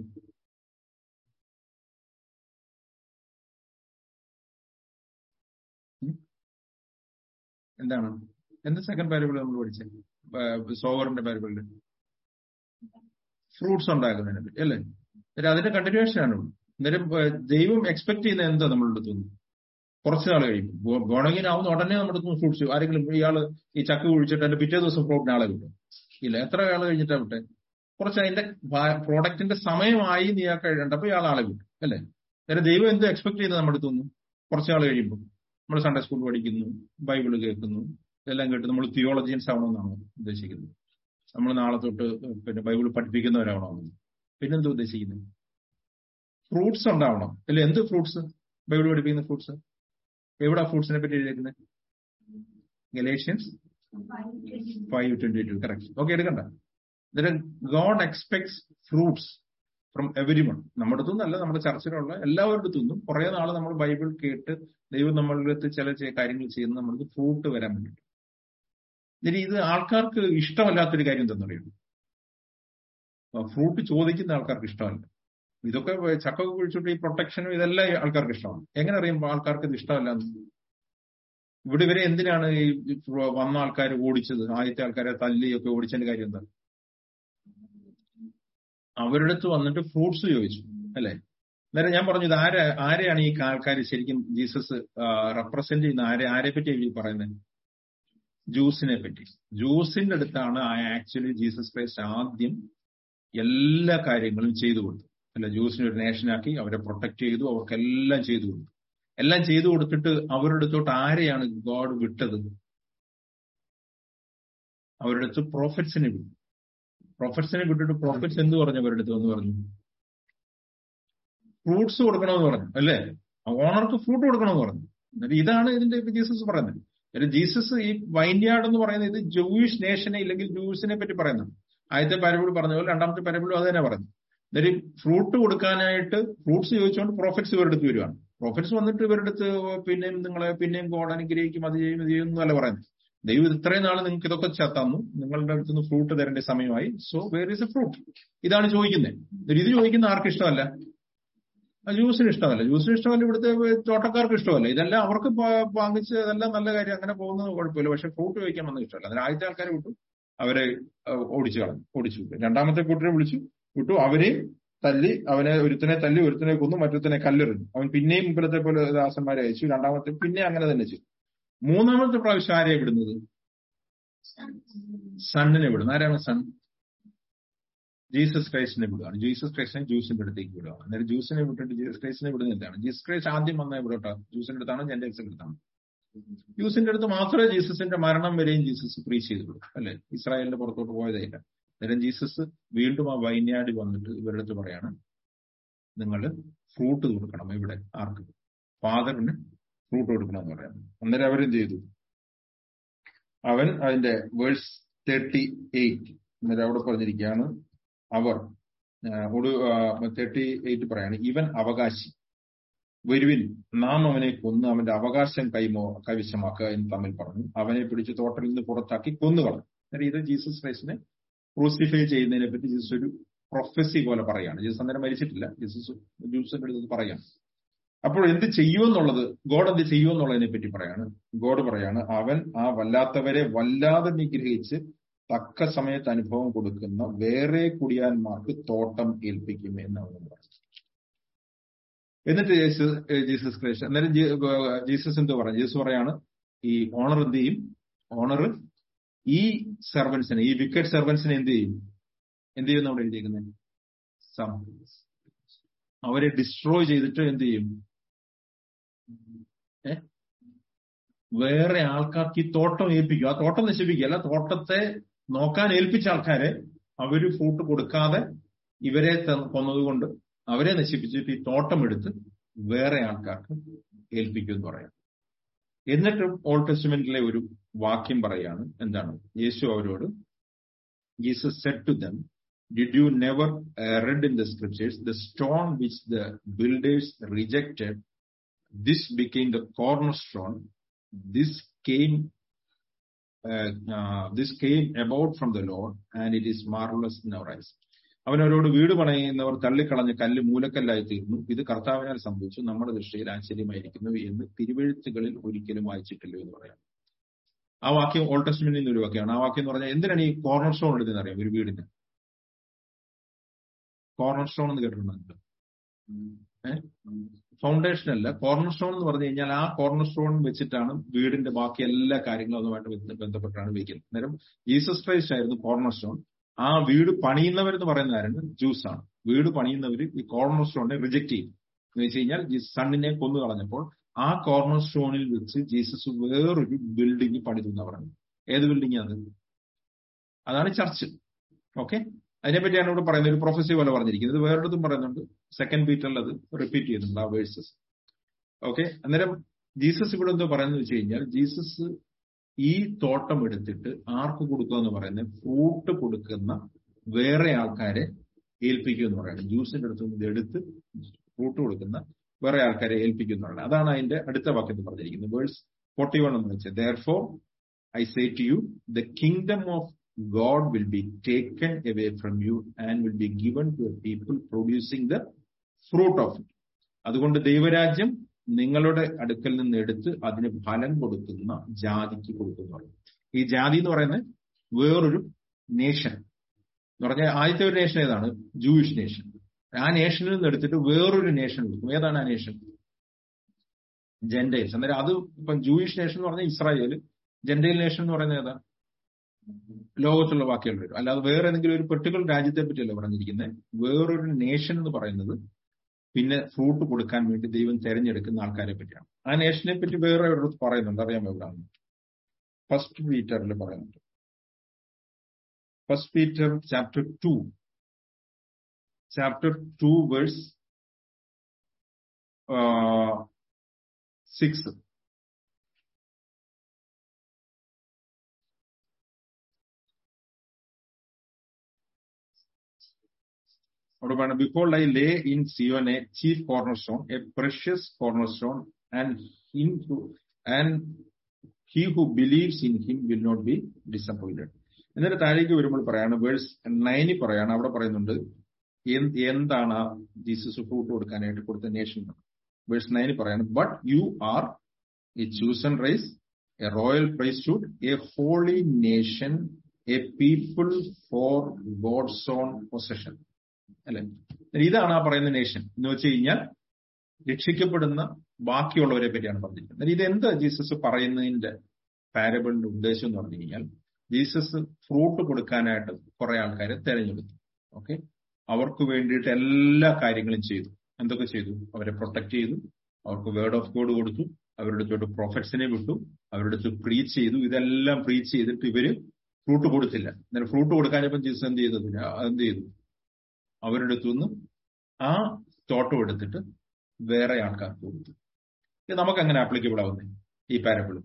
എന്താണ്? എന്ത് സെക്കൻഡ് പാരബിൾ നമ്മൾ പഠിച്ചത്? സോവറിന്റെ പാരബിളിൽ ഫ്രൂട്ട്സ് ഉണ്ടാക്കുന്നതിനെ പറ്റി അല്ലേ? അതിന്റെ കണ്ടിന്യൂഷൻ ആണ്. അന്നേരം ദൈവം എക്സ്പെക്ട് ചെയ്യുന്ന എന്താ നമ്മളുടെ തോന്നുന്നു? കുറച്ച് നാൾ കഴിയുമ്പോൾ ഗുണഹീനാവുന്ന ഉടനെ നമ്മുടെ ഫ്രൂട്ട്സ്. ആരെങ്കിലും ഇയാള് ഈ ചക്ക കുഴിച്ചിട്ട് അതിന്റെ പിറ്റേ ദിവസം ഫ്രൂട്ടിന് ആളെ കിട്ടും ഇല്ല? എത്ര ആള് കഴിഞ്ഞിട്ടാ വിട്ടെ? കുറച്ച് അതിന്റെ പ്രോഡക്റ്റിന്റെ സമയമായി നീ ആ കഴിയണ്ടപ്പോ ഇയാൾ ആളെ കിട്ടും അല്ലേ? അന്നേരം ദൈവം എന്ത് എക്സ്പെക്ട് ചെയ്യുന്നത് നമ്മുടെ തോന്നുന്നു? കുറച്ച് നാൾ കഴിയുമ്പോൾ നമ്മൾ സൺഡേ സ്കൂൾ പഠിക്കുന്നു, ബൈബിള് കേൾക്കുന്നു, ഇതെല്ലാം കേട്ട് നമ്മൾ തിയോളജിയൻസ് ആവണമെന്നാണോ ഉദ്ദേശിക്കുന്നത്? നമ്മൾ നാളെ തൊട്ട് പിന്നെ ബൈബിൾ പഠിപ്പിക്കുന്നവരാവണമെന്ന്? പിന്നെന്താ ഉദ്ദേശിക്കുന്നത്? ഫ്രൂട്ട്സ് ഉണ്ടാവണം അല്ലെ? എന്ത് ഫ്രൂട്ട്സ്? ബൈബിൾ പഠിപ്പിക്കുന്ന ഫ്രൂട്ട്സ്. എവിടെ ഫ്രൂട്ട്സിനെ പറ്റി എഴുതിയിരിക്കുന്നത്? Galatians five twenty two. Correct. Okay, എടുക്കണ്ട. God expects fruits from everyone. നമ്മുടെ അടുത്തു നിന്നല്ല, നമ്മുടെ ചർച്ചിലുള്ള എല്ലാവരുടെ അടുത്തു നിന്നും. കുറെ നാൾ നമ്മൾ ബൈബിൾ കേട്ട് ദൈവം നമ്മളുടെ അടുത്ത് ചില കാര്യങ്ങൾ ചെയ്യുന്ന നമ്മൾക്ക് ഫ്രൂട്ട് വരാൻ വേണ്ടിയിട്ട്. ഇനി ഇത് ആൾക്കാർക്ക് ഇഷ്ടമല്ലാത്തൊരു കാര്യം എന്താണെന്നറിയുമോ? ഫ്രൂട്ട് ചോദിക്കുന്ന ആൾക്കാർക്ക് ഇഷ്ടമല്ല. ഇതൊക്കെ ചക്ക കുഴിച്ചിട്ട് ഈ പ്രൊട്ടക്ഷനും ഇതെല്ലാം ആൾക്കാർക്ക് ഇഷ്ടമാണ്. എങ്ങനെ അറിയുമ്പോൾ ആൾക്കാർക്ക് ഇത് ഇഷ്ടമല്ല? ഇവിടെ ഇവരെ എന്തിനാണ് ഈ വന്ന ആൾക്കാർ ഓടിച്ചത്? ആദ്യത്തെ ആൾക്കാരെ തല്ലിയൊക്കെ ഓടിച്ചതിന്റെ കാര്യം എന്താ? അവരുടെ അടുത്ത് വന്നിട്ട് ഫ്രൂട്ട്സ് ചോദിച്ചു അല്ലെ? അന്നേരം ഞാൻ പറഞ്ഞു, ഇത് ആരെ ആരെയാണ് ഈ ആൾക്കാർ ശരിക്കും ജീസസ് റെപ്രസെന്റ് ചെയ്യുന്ന? ആരെ ആരെ പറ്റിയാണ് ഈ പറയുന്നത്? ജൂസിനെ പറ്റി. ജൂസിന്റെ അടുത്താണ് ആക്ച്വലി ജീസസ് ക്രൈസ്റ്റ് ആദ്യം എല്ലാ കാര്യങ്ങളും ചെയ്തു കൊടുത്തു അല്ല? ജൂസിനെ ഒരു നേഷനാക്കി അവരെ പ്രൊട്ടക്ട് ചെയ്തു, അവർക്കെല്ലാം ചെയ്തു കൊടുത്തു. എല്ലാം ചെയ്തു കൊടുത്തിട്ട് അവരുടെ അടുത്തോട്ട് ആരെയാണ് ഗോഡ് വിട്ടത്? അവരുടെ അടുത്ത് പ്രോഫറ്റ്സിനെ വിട്ടു. പ്രൊഫറ്റ്സിനെ വിട്ടിട്ട് പ്രൊഫറ്റ്സ് എന്ത് പറഞ്ഞു അവരുടെ അടുത്ത് എന്ന് പറഞ്ഞു? ഫ്രൂട്ട്സ് കൊടുക്കണമെന്ന് പറഞ്ഞു അല്ലേ? ഓണർക്ക് ഫ്രൂട്ട് കൊടുക്കണമെന്ന് പറഞ്ഞു. എന്നിട്ട് ഇതാണ് ഇതിന്റെ ജീസസ് പറയുന്നത്. ജീസസ് ഈ വൈൻയാർഡ് എന്ന് പറയുന്നത് ഇത് ജൂയിഷ് നേഷനെ ഇല്ലെങ്കിൽ ജൂസിനെ പറ്റി പറയുന്നത്. ആദ്യത്തെ പാരബിൾ പറഞ്ഞ പോലെ രണ്ടാമത്തെ പാരബിളും അത് തന്നെ പറഞ്ഞു. എന്നിട്ട് ഫ്രൂട്ട് കൊടുക്കാനായിട്ട് ഫ്രൂട്ട്സ് ചോദിച്ചുകൊണ്ട് പ്രോഫിറ്റ്സ് ഇവരുടെ അടുത്ത് വരുവാണ്. പ്രോഫിറ്റ്സ് വന്നിട്ട് ഇവരുടെ അടുത്ത് പിന്നെയും നിങ്ങളെ പിന്നെയും ഗോഡ് അനുഗ്രഹിക്കും, അത് ചെയ്യും ഇത് ചെയ്യും എന്നല്ല പറയുന്നത്. ദൈവം ഇത്രയും നാൾ നിങ്ങൾക്ക് ഇതൊക്കെ തന്നു, നിങ്ങളുടെ അടുത്ത് നിന്ന് ഫ്രൂട്ട് തരേണ്ട സമയമായി. So where is a fruit? ഇതാണ് ചോദിക്കുന്നത്. ഇത് ചോദിക്കുന്ന ആർക്കും ഇഷ്ടമല്ല, ജ്യൂസിന് ഇഷ്ടമല്ല, ജ്യൂസിന് ഇഷ്ടമല്ല, ഇവിടുത്തെ തോട്ടക്കാർക്ക് ഇഷ്ടമല്ല. ഇതെല്ലാം അവർക്ക് വാങ്ങിച്ച് ഇതെല്ലാം നല്ല കാര്യം, അങ്ങനെ പോകുന്നത് കുഴപ്പമില്ല. പക്ഷെ ഫ്രൂട്ട് കഴിക്കാൻ വന്നത് ഇഷ്ടമല്ല. അതിന് ആദ്യത്തെ ആൾക്കാരെ വിട്ടു, അവരെ ഓടിച്ചു കളഞ്ഞു, ഓടിച്ചു വിട്ടു. രണ്ടാമത്തെ കൂട്ടരെ വിളിച്ചു വിട്ടു, അവരെയും തല്ലി, അവനെ ഒരുത്തനെ തല്ലി ഒരുത്തനെ കൊന്നു, മറ്റൊരുത്തനെ കല്ലെറിഞ്ഞു. അവൻ പിന്നെയും ഇപ്പോഴത്തെ പോലെ ദാസന്മാരെ അയച്ചു. രണ്ടാമത്തെ പിന്നെ അങ്ങനെ തന്നെ ചെയ്തു. മൂന്നാമത്തെ പ്രാവശ്യം ആരെയാണ് വിടുന്നത്? സണ്ണിനെ വിടുന്നു. ആരാണ് സൺ? ജീസസ് ക്രൈസ്റ്റിനെ വിടുകയാണ്. ജീസസ് ക്രൈസ്റ്റിനെ ജ്യൂസിന്റെ അടുത്തേക്ക് വിടുകയാണ്. അന്നേരം ജ്യൂസിനെ വിട്ടിട്ട് ജീസസ് ക്രൈസ്റ്റിനെ വിടുന്നത് എന്താണ്? ജീസസ് ക്രൈസ്റ്റ് ആദ്യം വന്ന വിടട്ടോ, ജ്യൂസിന്റെ അടുത്താണ്, ജെന്റൈൽസിന്റെ അടുത്താണ്. ജ്യൂസിന്റെ അടുത്ത് മാത്രമേ ജീസസിന്റെ മരണം വരെയും ജീസസ് പ്രീച്ച് ചെയ്തുള്ളൂ അല്ലെ? ഇസ്രായേലിന്റെ പുറത്തോട്ട് പോയതേയില്ല. അന്നേരം ജീസസ് വീണ്ടും ആ വൈൻയാർഡിൽ വന്നിട്ട് ഇവരുടെ അടുത്ത് പറയാണ്, നിങ്ങൾ ഫ്രൂട്ട് കൊടുക്കണം. ഇവിടെ ആർക്ക്? ഫാദറിന് ഫ്രൂട്ട് കൊടുക്കണം എന്ന് പറയുന്നത്. അന്നേരം അവരെന്ത് ചെയ്തു? അവൻ അതിന്റെ വേഴ്സ് തേർട്ടി എയ്റ്റ് അന്നേരം അവിടെ പറഞ്ഞിരിക്കുകയാണ്, അവർ തേർട്ടി എയ്റ്റ് പറയാണ്, ഇവൻ അവകാശി, വരുവിൻ നാം അവനെ കൊന്ന് അവന്റെ അവകാശം കൈമോ കൈവശമാക്കുക എന്ന് തമ്മിൽ പറഞ്ഞു. അവനെ പിടിച്ച് തോട്ടിൽ നിന്ന് പുറത്താക്കി കൊന്നുകളഞ്ഞു. അന്നേരം ഇത് ജീസസ് ക്രൈസ്റ്റിനെ ക്രൂസിഫൈ ചെയ്യുന്നതിനെ പറ്റി ജീസസ് ഒരു പ്രൊഫസി പോലെ പറയാണ്. ജീസസ് അന്നേരം മരിച്ചിട്ടില്ല, ജീസസ് ജ്യൂസിന്റെ അടുത്ത് പറയാണ്. അപ്പോൾ എന്ത് ചെയ്യുമെന്നുള്ളത്, ഗോഡ് എന്ത് ചെയ്യുമെന്നുള്ളതിനെ പറ്റി പറയാണ്. ഗോഡ് പറയാണ്, അവൻ ആ വല്ലാത്തവരെ വല്ലാതെ നിഗ്രഹിച്ച് തക്ക സമയത്ത് അനുഭവം കൊടുക്കുന്ന വേറെ കുടിയാന്മാർക്ക് തോട്ടം ഏൽപ്പിക്കും എന്ന് അവൻ പറഞ്ഞു. എന്നിട്ട് ജീസസ് ക്രൈസ്റ്റ് അന്നേരം ജീസസ് എന്തോ പറഞ്ഞു? ജീസസ് പറയാണ്, ഈ ഓണർ എന്ത് ചെയ്യും? ഓണർ ഈ സെർവൻസിനെ, ഈ വിക്കറ്റ് സെർവൻസിനെ എന്ത് ചെയ്യും? എന്ത് ചെയ്യുന്ന അവിടെ എഴുതിയിരിക്കുന്നത്? അവരെ ഡിസ്ട്രോയ് ചെയ്തിട്ട് എന്ത് ചെയ്യും? ഏ വേറെ ആൾക്കാർക്ക് ഈ തോട്ടം ഏൽപ്പിക്കും. ആ തോട്ടം നശിപ്പിക്കുക അല്ല, തോട്ടത്തെ നോക്കാൻ ഏൽപ്പിച്ച ആൾക്കാരെ അവര് ഫ്രൂട്ട് കൊടുക്കാതെ ഇവരെ കൊന്നതുകൊണ്ട് അവരെ നശിപ്പിച്ചിട്ട് ഈ തോട്ടം എടുത്ത് വേറെ ആൾക്കാർക്ക് ഏൽപ്പിക്കും എന്ന് പറയാം. എന്നിട്ടും ഓൾഡ് ടെസ്റ്റ്മെന്റിലെ ഒരു വാക്യം പറയാണ്. എന്താണ്? യേശു അവരോട്, Jesus said to them, did you never read in the scriptures, the stone which the builders rejected, this became the cornerstone, this came uh, uh, this came about from the Lord, and it is marvelous in our eyes. അവനവരോട്, വീട് പണിയുന്നവർ തള്ളിക്കളഞ്ഞ കല്ല് മൂലക്കല്ലായി തീർന്നു, ഇത് കർത്താവിനാൽ സംഭവിച്ചു, നമ്മുടെ ദൃഷ്ടിയിൽ ആശ്ചര്യമായിരിക്കുന്നു എന്ന് തിരുവെഴുത്തുകളിൽ ഒരിക്കലും വായിച്ചിട്ടില്ല എന്ന് പറയാം. ആ വാക്യം ഓൾഡ് ടെസ്റ്റ്മെന്റിൽ നിന്ന് ഒരു വാക്യമാണ്. ആ വാക്യം എന്ന് പറഞ്ഞാൽ എന്തിനാണ് ഈ കോർണർ സ്റ്റോൺ എടുത്തതെന്ന് അറിയാം? ഒരു വീടിന് കോർണർ സ്റ്റോൺ എന്ന് കേട്ടിട്ടുണ്ട്? ഏഹ് ഫൗണ്ടേഷൻ അല്ല, കോർണർ സ്റ്റോൺ എന്ന് പറഞ്ഞു കഴിഞ്ഞാൽ ആ കോർണർ സ്റ്റോൺ വെച്ചിട്ടാണ് വീടിന്റെ ബാക്കി എല്ലാ കാര്യങ്ങളും അതുമായിട്ട് ബന്ധപ്പെട്ടാണ് വയ്ക്കുന്നത്. അന്നേരം ജീസസ് ക്രൈസ്റ്റ് ആയിരുന്നു കോർണർ സ്റ്റോൺ. ആ വീട് പണിയുന്നവരെന്ന് പറയുന്ന ആരാണ്? ജ്യൂസ് ആണ്. വീട് പണിയുന്നവർ ഈ കോർണർ സ്റ്റോണിനെ റിജക്ട് ചെയ്യും. എന്ന് വെച്ച് കഴിഞ്ഞാൽ സണ്ണിനെ കൊന്നു കളഞ്ഞപ്പോൾ ആ കോർണർ സ്റ്റോണിൽ വെച്ച് ജീസസ് വേറൊരു ബിൽഡിംഗ് പണിതു എന്ന് പറയുന്നത്. ഏത് ബിൽഡിംഗ് അത്? അതാണ് ചർച്ച്. ഓക്കെ, അതിനെപ്പറ്റിയാണ് ഇവിടെ പറയുന്നത്. ഒരു പ്രൊഫസി പോലെ പറഞ്ഞിരിക്കുന്നത്. വേറൊരിടത്തും പറയുന്നുണ്ട്, സെക്കൻഡ് പീറ്ററിൽ അത് റിപ്പീറ്റ് ചെയ്യുന്നുണ്ട് ആ വേഴ്സസ്. ഓക്കെ, അന്നേരം ജീസസ് ഇവിടെ എന്തോ പറയുന്നത് വെച്ച് കഴിഞ്ഞാൽ, ജീസസ് ഈ തോട്ടം എടുത്തിട്ട് ആർക്ക് കൊടുക്കുക എന്ന് പറയുന്നത്? ഫ്രൂട്ട് കൊടുക്കുന്ന വേറെ ആൾക്കാരെ ഏൽപ്പിക്കുക എന്ന് പറയുന്നത്. ജ്യൂസിന്റെ അടുത്ത് നിന്ന് എടുത്ത് ഫ്രൂട്ട് കൊടുക്കുന്ന വേറെ ആൾക്കാരെ ഏൽപ്പിക്കുക എന്ന് പറയുന്നത്. അതാണ് അതിന്റെ അടുത്ത വാക്യത്തിൽ പറഞ്ഞിരിക്കുന്നത്. വേഴ്സ് ഫോർട്ടി വൺ എന്ന് വെച്ചാൽ, therefore I say to you, the kingdom of God will be taken away from you and will be given to a people producing the fruit of it. അതുകൊണ്ട് ദൈവരാജ്യം നിങ്ങളുടെ അടുക്കൽ നിന്ന് എടുത്ത് അതിന് ഫലം കൊടുക്കുന്ന ജാതിക്ക് കൊടുക്കുന്നു. ഈ ജാതി എന്ന് പറയുന്നത് വേറൊരു നേഷൻ എന്ന് പറഞ്ഞാൽ, ആദ്യത്തെ ഒരു നേഷൻ ഏതാണ്? Jewish nation. ആ നേഷനിൽ നിന്ന് എടുത്തിട്ട് വേറൊരു നേഷൻ കൊടുക്കും. ഏതാണ് ആ നേഷൻ? ജെന്റൈൽസ്. അന്നേരം അത് ഇപ്പം ജൂയിഷ് നേഷൻ എന്ന് പറഞ്ഞാൽ ഇസ്രായേൽ, ജെന്റൈൽ നേഷൻ എന്ന് പറയുന്നത് ഏതാ? ലോകത്തുള്ള ബാക്കിയുള്ള വരും. അല്ലാതെ വേറെ ഏതെങ്കിലും ഒരു പെർട്ടിക്കുലർ രാജ്യത്തെ പറ്റിയല്ല പറഞ്ഞിരിക്കുന്നത്. വേറൊരു നേഷൻ എന്ന് പറയുന്നത് പിന്നെ ഫ്രൂട്ട് കൊടുക്കാൻ വേണ്ടി ദൈവം തെരഞ്ഞെടുക്കുന്ന ആൾക്കാരെ പറ്റിയാണ്. ആ നേഷനെ പറ്റി വേറെ എവിടെ പറയുന്നുണ്ട്, അറിയാമോ? എവിടെയാണ്? ഫസ്റ്റ് പീറ്ററിൽ പറയുന്നുണ്ട്. First Peter chapter two. Chapter two, verse uh, six. Behold, I lay in Zion a chief cornerstone, a precious cornerstone, and him who, and he who believes in him will not be disappointed. എന്നിട്ട് താഴേക്ക് വരുമ്പോൾ പറയാണ്, verse നയനിൽ പറയാണ്, അവിടെ പറയുന്നുണ്ട് എന്താണ് Jesus fruit കൊടുക്കാനായിട്ട് കൊടുത്ത നേഷൻ. വേഴ്സ് നയനിൽ പറയാണ്, but you are a chosen race, a royal priesthood, a holy nation, a people for God's own possession. അല്ലെ, ഇതാണ് ആ പറയുന്ന നേഷൻ എന്ന് വെച്ച് കഴിഞ്ഞാൽ രക്ഷിക്കപ്പെടുന്ന ബാക്കിയുള്ളവരെ പറ്റിയാണ് പറഞ്ഞിരിക്കുന്നത്. ഇത് എന്താ ജീസസ് പറയുന്നതിന്റെ പാരബിളിന്റെ ഉദ്ദേശം എന്ന് പറഞ്ഞു കഴിഞ്ഞാൽ, ജീസസ് ഫ്രൂട്ട് കൊടുക്കാനായിട്ട് കുറെ ആൾക്കാരെ തെരഞ്ഞെടുത്തു. ഓക്കെ, അവർക്ക് വേണ്ടിയിട്ട് എല്ലാ കാര്യങ്ങളും ചെയ്തു. എന്തൊക്കെ ചെയ്തു? അവരെ പ്രൊട്ടക്ട് ചെയ്തു, അവർക്ക് വേർഡ് ഓഫ് ഗോഡ് കൊടുത്തു, അവരുടെ അടുത്തോട്ട് പ്രൊഫറ്റ്സിനെ വിട്ടു, അവരുടെ അടുത്ത് പ്രീച്ച് ചെയ്തു. ഇതെല്ലാം പ്രീച്ച് ചെയ്തിട്ട് ഇവര് ഫ്രൂട്ട് കൊടുത്തില്ല. എന്നാൽ ഫ്രൂട്ട് കൊടുക്കാനിപ്പം ജീസസ് എന്ത് ചെയ്തതില്ല, എന്ത് ചെയ്തു? അവരുടെ അടുത്തുനിന്ന് ആ തോട്ടം എടുത്തിട്ട് വേറെ ആൾക്കാർക്ക് കൊടുത്തു. ഇത് നമുക്ക് അങ്ങനെ ആപ്ലിക്കബിൾ ആവുന്നേ ഈ പാരബിൾ?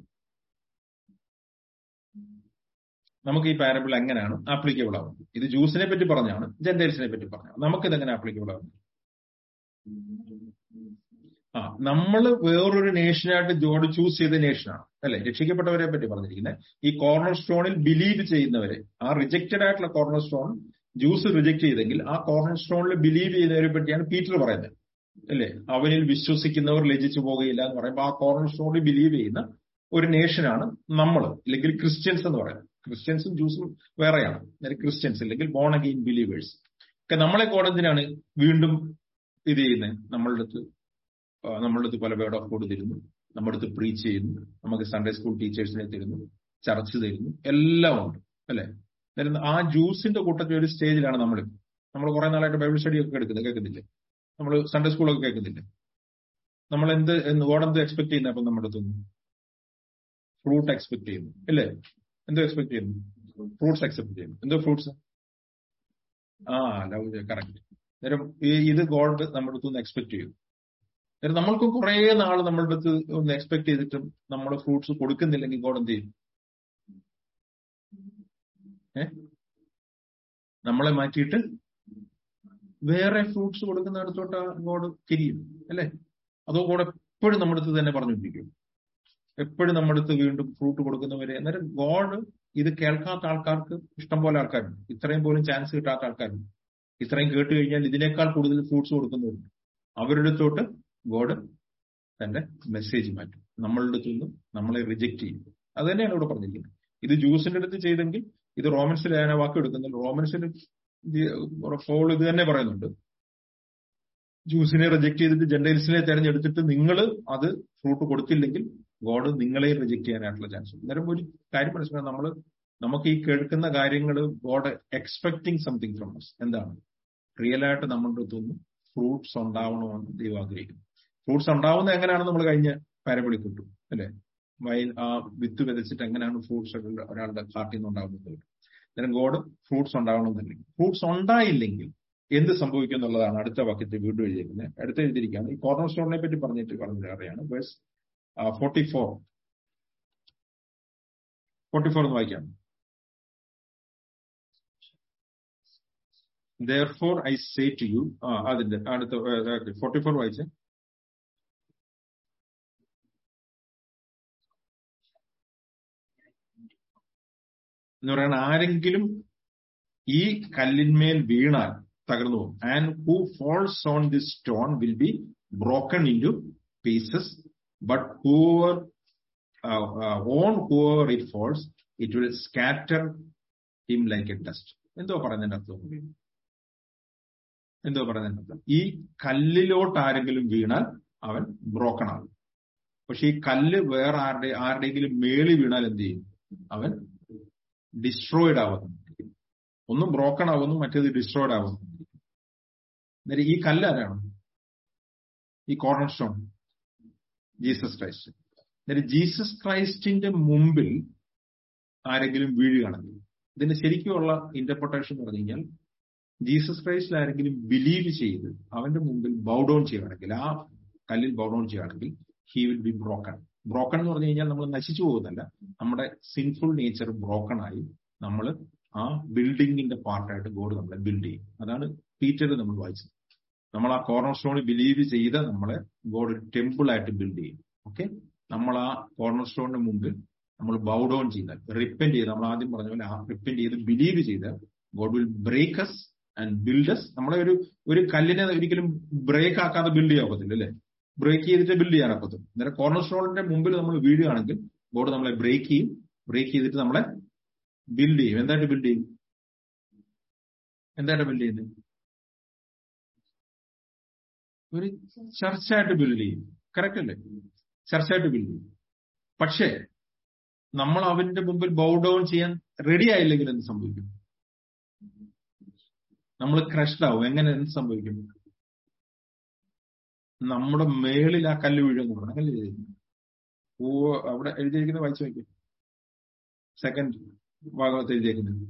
നമുക്ക് ഈ പാരബിൾ എങ്ങനെയാണ് ആപ്ലിക്കബിൾ ആവുന്നത്? ഇത് ജൂസിനെ പറ്റി പറഞ്ഞാണ്, ജെന്റൈൽസിനെ പറ്റി പറഞ്ഞാണ്. നമുക്കിത് എങ്ങനെ ആപ്ലിക്കബിൾ ആവുന്നത്? ആ നമ്മൾ വേറൊരു നേഷനായിട്ട് ജോഡ് ചൂസ് ചെയ്ത നേഷനാണ് അല്ലെ, രക്ഷിക്കപ്പെട്ടവരെ പറ്റി പറഞ്ഞിരിക്കുന്നത്. ഈ കോർണർ സ്റ്റോണിൽ ബിലീവ് ചെയ്യുന്നവരെ, ആ റിജക്റ്റഡ് ആയിട്ടുള്ള കോർണർ സ്റ്റോൺ ജ്യൂസ് റിജക്ട് ചെയ്തെങ്കിൽ ആ കോർണർ സ്റ്റോണിൽ ബിലീവ് ചെയ്യുന്നവരെ പറ്റിയാണ് പീറ്റർ പറയുന്നത് അല്ലെ. അവനിൽ വിശ്വസിക്കുന്നവർ ലജ്ജിച്ചു പോകുകയില്ല എന്ന് പറയുമ്പോൾ ആ കോർണർ സ്റ്റോണിൽ ബിലീവ് ചെയ്യുന്ന ഒരു നേഷനാണ് നമ്മൾ, അല്ലെങ്കിൽ ക്രിസ്ത്യൻസ് എന്ന് പറയുന്നത്. ക്രിസ്ത്യൻസും ജ്യൂസും വേറെയാണ്. ക്രിസ്ത്യൻസ് അല്ലെങ്കിൽ ബോൺ അഗെയിൻ ബിലീവേഴ്സ് ഒക്കെ നമ്മളെ കോടതിനാണ് വീണ്ടും ഇത് ചെയ്യുന്നത്. നമ്മളുടെ അടുത്ത് നമ്മളുടെ അടുത്ത് പല വേർഡ് ഓഫ് ഗോഡ് തരുന്നു, നമ്മുടെ അടുത്ത് പ്രീച്ച് ചെയ്യുന്നു, നമുക്ക് സൺഡേ സ്കൂൾ ടീച്ചേഴ്സിനെ തരുന്നു, ചർച്ച് തരുന്നു, എല്ലാം ഉണ്ട് അല്ലെ. ആ ജ്യൂസിന്റെ കൂട്ടത്തിൽ ഒരു സ്റ്റേജിലാണ് നമ്മൾ. നമ്മൾ കുറെ നാളായിട്ട് ബൈബിൾ സ്റ്റഡി ഒക്കെ എടുക്കുന്നത് കേൾക്കുന്നില്ലേ? നമ്മൾ സൺഡേ സ്കൂളൊക്കെ കേൾക്കുന്നില്ലേ? നമ്മൾ എന്ത് ഓടെന്ത് എക്സ്പെക്ട് ചെയ്യുന്ന? അപ്പം നമ്മുടെ അടുത്തൊന്നും ഫ്രൂട്ട് എക്സ്പെക്ട് ചെയ്യുന്നു അല്ലേ? എന്തോ എക്സ്പെക്ട് ചെയ്യുന്നു? ഫ്രൂട്ട്സ് എക്സെപ്റ്റ് ചെയ്യുന്നു. എന്തോ ഫ്രൂട്ട്സ്? ആ ലവ്, കറക്റ്റ്. നേരം ഇത് ഗോഡ് നമ്മുടെ അടുത്ത് നിന്ന് എക്സ്പെക്ട് ചെയ്തു. നേരം നമ്മൾക്ക് കുറെ നാൾ നമ്മളുടെ അടുത്ത് ഒന്ന് എക്സ്പെക്ട് ചെയ്തിട്ടും നമ്മൾ ഫ്രൂട്ട്സ് കൊടുക്കുന്നില്ലെങ്കിൽ ഗോഡ് എന്ത് ചെയ്യും? ഏ നമ്മളെ മാറ്റിയിട്ട് വേറെ ഫ്രൂട്ട്സ് കൊടുക്കുന്നിടത്തോട്ട് ഗോഡ് തിരിയും അല്ലെ. അതോ ഗോഡ് എപ്പോഴും നമ്മുടെ അടുത്ത് തന്നെ പറഞ്ഞുകൊണ്ടിരിക്കും, എപ്പോഴും നമ്മുടെ അടുത്ത് വീണ്ടും ഫ്രൂട്ട് കൊടുക്കുന്നവരെ. അന്നേരം ഗോഡ് ഇത് കേൾക്കാത്ത ആൾക്കാർക്ക് ഇഷ്ടംപോലെ ആൾക്കാരുണ്ട്, ഇത്രയും പോലും ചാൻസ് കിട്ടാത്ത ആൾക്കാരുണ്ട്. ഇത്രയും കേട്ട് കഴിഞ്ഞാൽ ഇതിനേക്കാൾ കൂടുതൽ ഫ്രൂട്ട്സ് കൊടുക്കുന്നവരുണ്ട്. അവരുടെ അടുത്തോട്ട് ഗോഡ് തന്റെ മെസ്സേജ് മാറ്റും, നമ്മളുടെ അടുത്ത് നിന്നും നമ്മളെ റിജക്ട് ചെയ്യും. അത് തന്നെയാണ് ഇവിടെ പറഞ്ഞിരിക്കുന്നത്. ഇത് ജ്യൂസിന്റെ അടുത്ത് ചെയ്തെങ്കിൽ ഇത് റോമൻസിൽ ഞാൻ വാക്ക് എടുക്കുന്നില്ല. റോമൻസിൽ പോൾ ഇത് തന്നെ പറയുന്നുണ്ട്, ജ്യൂസിനെ റിജക്ട് ചെയ്തിട്ട് ജെന്റൈൽസിനെ തെരഞ്ഞെടുത്തിട്ട് നിങ്ങൾ അത് ഫ്രൂട്ട് കൊടുത്തില്ലെങ്കിൽ ഗോഡ് നിങ്ങളെ റിജക്ട് ചെയ്യാനായിട്ടുള്ള ചാൻസ് ഉണ്ട്. അന്നേരം ഒരു കാര്യം മനസ്സിലാക്കാം, നമ്മൾ നമുക്ക് ഈ കേൾക്കുന്ന കാര്യങ്ങൾ God expecting something from us. എന്താണ്? റിയലായിട്ട് നമ്മളുടെ അടുത്തൊന്നും ഫ്രൂട്ട്സ് ഉണ്ടാവണമെന്ന് ദൈവം ആഗ്രഹിക്കുന്നു. ഫ്രൂട്ട്സ് ഉണ്ടാവുന്ന എങ്ങനെയാണ് നമ്മൾ കഴിഞ്ഞ പാരബിളിൽ കിട്ടും അല്ലെ. വയൽ ആ വിത്ത് വിതച്ചിട്ട് എങ്ങനെയാണ് ഫ്രൂട്ട്സ് ഒരാളുടെ ഹാർട്ടിൽ നിന്ന് ഉണ്ടാകുന്നത്? അന്നേരം ഗോഡ് ഫ്രൂട്ട്സ് ഉണ്ടാവണമെന്നുണ്ടെങ്കിൽ, ഫ്രൂട്ട്സ് ഉണ്ടായില്ലെങ്കിൽ എന്ത് സംഭവിക്കും എന്നുള്ളതാണ് അടുത്ത വാക്യത്തിൽ വീണ്ടും എഴുതിയിരിക്കുന്നത്. അടുത്ത് എഴുതിയിരിക്കുകയാണ് ഈ കോർണർ സ്റ്റോണിനെ പറ്റി പറഞ്ഞിട്ട് പറഞ്ഞു അറിയാണ്. Verse forty four forty four എന്ന് വായിക്കാം. Therefore I say to you, അതിന്റെ അടുത്ത ഫോർട്ടി ഫോർ വായിച്ചേ. എന്ന് പറയുന്ന ആരെങ്കിലും ഈ കല്ലിന്മേൽ വീണാൽ തകർന്നു പോകും. And who falls on this stone will be broken into pieces, but whoever on whoever it falls it will scatter him like a dust. എന്തോ പറയുന്നതിന്റെ അർത്ഥം? എന്തോ പറയുന്നതിന്റെ അർത്ഥം? ഈ കല്ലിലോട്ട് ആരെങ്കിലും വീണാൽ അവൻ ബ്രോക്കൺ ആകും. പക്ഷെ ഈ കല്ല് വേറെ ആരുടെ ആരുടെയെങ്കിലും മേളി വീണാൽ എന്ത് ചെയ്യും? അവൻ ഡിസ്ട്രോയിഡ് ആവുന്നു. ഒന്നും ബ്രോക്കൺ ആവുന്നു, മറ്റേത് ഡിസ്ട്രോയിഡ് ആവുന്നു. അന്നേരം ഈ കല്ല് ആരാണ്? ഈ കോർണർ സ്റ്റോൺ ജീസസ് ക്രൈസ്റ്റ്. അന്നേരം ജീസസ് ക്രൈസ്റ്റിന്റെ മുമ്പിൽ ആരെങ്കിലും വീഴുകയാണെങ്കിൽ, ഇതിന്റെ ശരിക്കുമുള്ള ഇന്റർപ്രിട്ടേഷൻ എന്ന് പറഞ്ഞു കഴിഞ്ഞാൽ ജീസസ് ക്രൈസ്റ്റിൽ ആരെങ്കിലും ബിലീവ് ചെയ്ത് അവന്റെ മുമ്പിൽ ബൗ ഡൗൺ ചെയ്യുകയാണെങ്കിൽ, ആ കല്ലിൽ ബൗ ഡൗൺ ചെയ്യുകയാണെങ്കിൽ he will be broken. Broken എന്ന് പറഞ്ഞു കഴിഞ്ഞാൽ നമ്മൾ നശിച്ചു പോകുന്നല്ല, നമ്മുടെ സിൻഫുൾ നേച്ചർ ബ്രോക്കൺ ആയി നമ്മൾ ആ ബിൽഡിങ്ങിന്റെ പാർട്ടായിട്ട് ഗോഡ് നമ്മളെ ബിൽഡ് ചെയ്യും. അതാണ് പീറ്ററിൽ നമ്മൾ വായിച്ചത്. നമ്മൾ ആ കോർണർ സ്റ്റോണിൽ ബിലീവ് ചെയ്ത് നമ്മളെ ഗോഡ് ടെമ്പിൾ ആയിട്ട് ബിൽഡ് ചെയ്യും. ഓക്കെ, നമ്മൾ ആ കോർണർ സ്റ്റോണിന് മുമ്പിൽ നമ്മൾ ബൗ ഡൗൺ ചെയ്താൽ, റിപ്പന്റ് ചെയ്ത്, നമ്മൾ ആദ്യം പറഞ്ഞ പോലെ ആ റിപ്പന്റ് ചെയ്ത് ബിലീവ് ചെയ്താൽ God will break us and build us. നമ്മളെ ഒരു ഒരു കല്ലിനെ ഒരിക്കലും ബ്രേക്ക് ആക്കാതെ ബിൽഡ് ചെയ്യാൻ പറ്റില്ല അല്ലേ? ബ്രേക്ക് ചെയ്തിട്ട് ബിൽഡ് ചെയ്യാൻ പറ്റും. അന്നേരം കോർണർ സ്റ്റോണിന്റെ മുമ്പിൽ നമ്മൾ വീഴുകയാണെങ്കിൽ ഗോഡ് നമ്മളെ ബ്രേക്ക് ചെയ്യും. ബ്രേക്ക് ചെയ്തിട്ട് നമ്മളെ ബിൽഡ് ചെയ്യും. എന്തായിട്ട് ബിൽഡ് ചെയ്യും? എന്തായിട്ട് ബിൽഡ് ചെയ്യുന്നത്? ഒരു ചർച്ചായിട്ട് ബിൽഡ് ചെയ്യും. കറക്റ്റ് അല്ലേ? ചർച്ചായിട്ട് ബിൽഡ് ചെയ്യും. പക്ഷേ നമ്മൾ അവന്റെ മുമ്പിൽ ബൗ ഡൗൺ ചെയ്യാൻ റെഡി ആയില്ലെങ്കിൽ എന്ത് സംഭവിക്കും? നമ്മൾ ക്രഷ്ഡ് ആവും. എങ്ങനെ? എന്ത് സംഭവിക്കും? നമ്മുടെ മേളിൽ ആ കല്ല് വീഴുമെന്ന് പറഞ്ഞു. അങ്ങനെ എഴുതിയിരിക്കുന്നു. ഓ, അവിടെ എഴുതിയിരിക്കുന്നത് വായിച്ചു നോക്കി. സെക്കൻഡ് ഭാഗത്ത് എഴുതിയിരിക്കുന്നത്,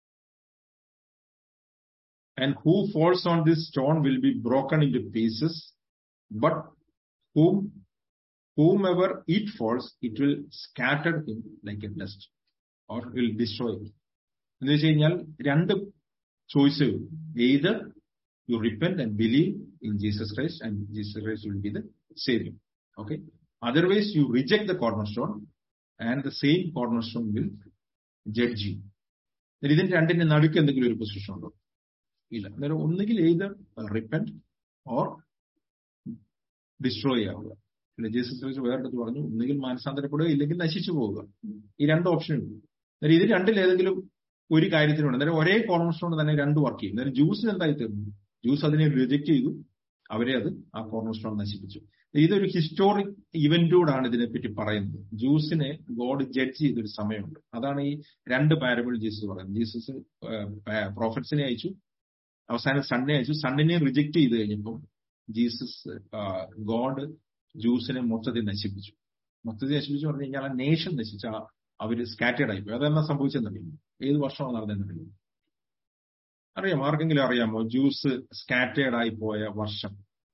and who falls on this stone will be broken into pieces, but whom whomever it falls, it will scatter him like a dust or will destroy him. എന്ന് വെച്ച് കഴിഞ്ഞാൽ രണ്ട് choice. either you repent and believe in Jesus Christ and Jesus Christ will be the savior. Okay, otherwise you reject the cornerstone and the same cornerstone will judge you. ഇതിന്റെ രണ്ടിന്റെ നടുക്ക് എന്തെങ്കിലും ഒരു position ഉണ്ടോ? ഇല്ല. അന്നേരം ഒന്നുകിൽ either repent or destroy ആവുക. അല്ലെ? ജീസസ് ക്രൈസ്റ്റ് വേറെടുത്ത് പറഞ്ഞു, ഒന്നുകിൽ മാനസാന്തരപ്പെടുക, ഇല്ലെങ്കിൽ നശിച്ചു പോവുക. ഈ രണ്ട് ഓപ്ഷൻ ഉണ്ട്. അന്നേരം ഇത് രണ്ടിൽ ഏതെങ്കിലും ഒരു കാര്യത്തിനുണ്ട്. അന്നേരം ഒരേ കോർണർ സ്റ്റോൺ തന്നെ രണ്ട് വർക്ക് ചെയ്യും. അന്നേരം ജ്യൂസിന് എന്തായി തീർന്നു? ജ്യൂസ് അതിനെ റിജക്ട് ചെയ്തു, അവരെ അത് ആ കോർണർ സ്റ്റോൺ നശിപ്പിച്ചു. ഇതൊരു ഹിസ്റ്റോറിക് ഇവന്റോടാണ് ഇതിനെപ്പറ്റി പറയുന്നത്. ജ്യൂസിനെ ഗോഡ് ജഡ്ജ് ചെയ്തൊരു സമയമുണ്ട്. അതാണ് ഈ രണ്ട് പാരബിൾ ജീസസ് പറയുന്നത്. ജീസസ് പ്രോഫറ്റ്സിനെ അയച്ചു, അവസാനം സണ്ണിനെ അയച്ചു. സണ്ണിനെ റിജക്ട് ചെയ്ത് കഴിഞ്ഞപ്പോൾ ജീസസ് ഗോഡ് ജ്യൂസിനെ മൊത്തത്തിൽ നശിപ്പിച്ചു. മൊത്തത്തിൽ നശിപ്പിച്ചു പറഞ്ഞു കഴിഞ്ഞാൽ ആ നേഷൻ നശിച്ച, അവര് സ്കാറ്റേഡ് ആയിപ്പോയി. അതെന്നാ സംഭവിച്ചെന്നറിയുമോ? ഏത് വർഷമാണ് നടന്നതെന്നറിയുമോ? അറിയാമോ? ആർക്കെങ്കിലും അറിയാമോ ജ്യൂസ് സ്കാറ്റേഡ് ആയി പോയ വർഷം?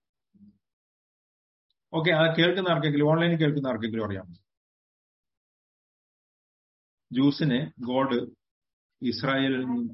ഓക്കെ, അത് കേൾക്കുന്ന ആർക്കെങ്കിലും, ഓൺലൈനിൽ കേൾക്കുന്ന ആർക്കെങ്കിലും അറിയാമോ? ജ്യൂസിനെ ഗോഡ് ഇസ്രായേലിൽ നിന്ന്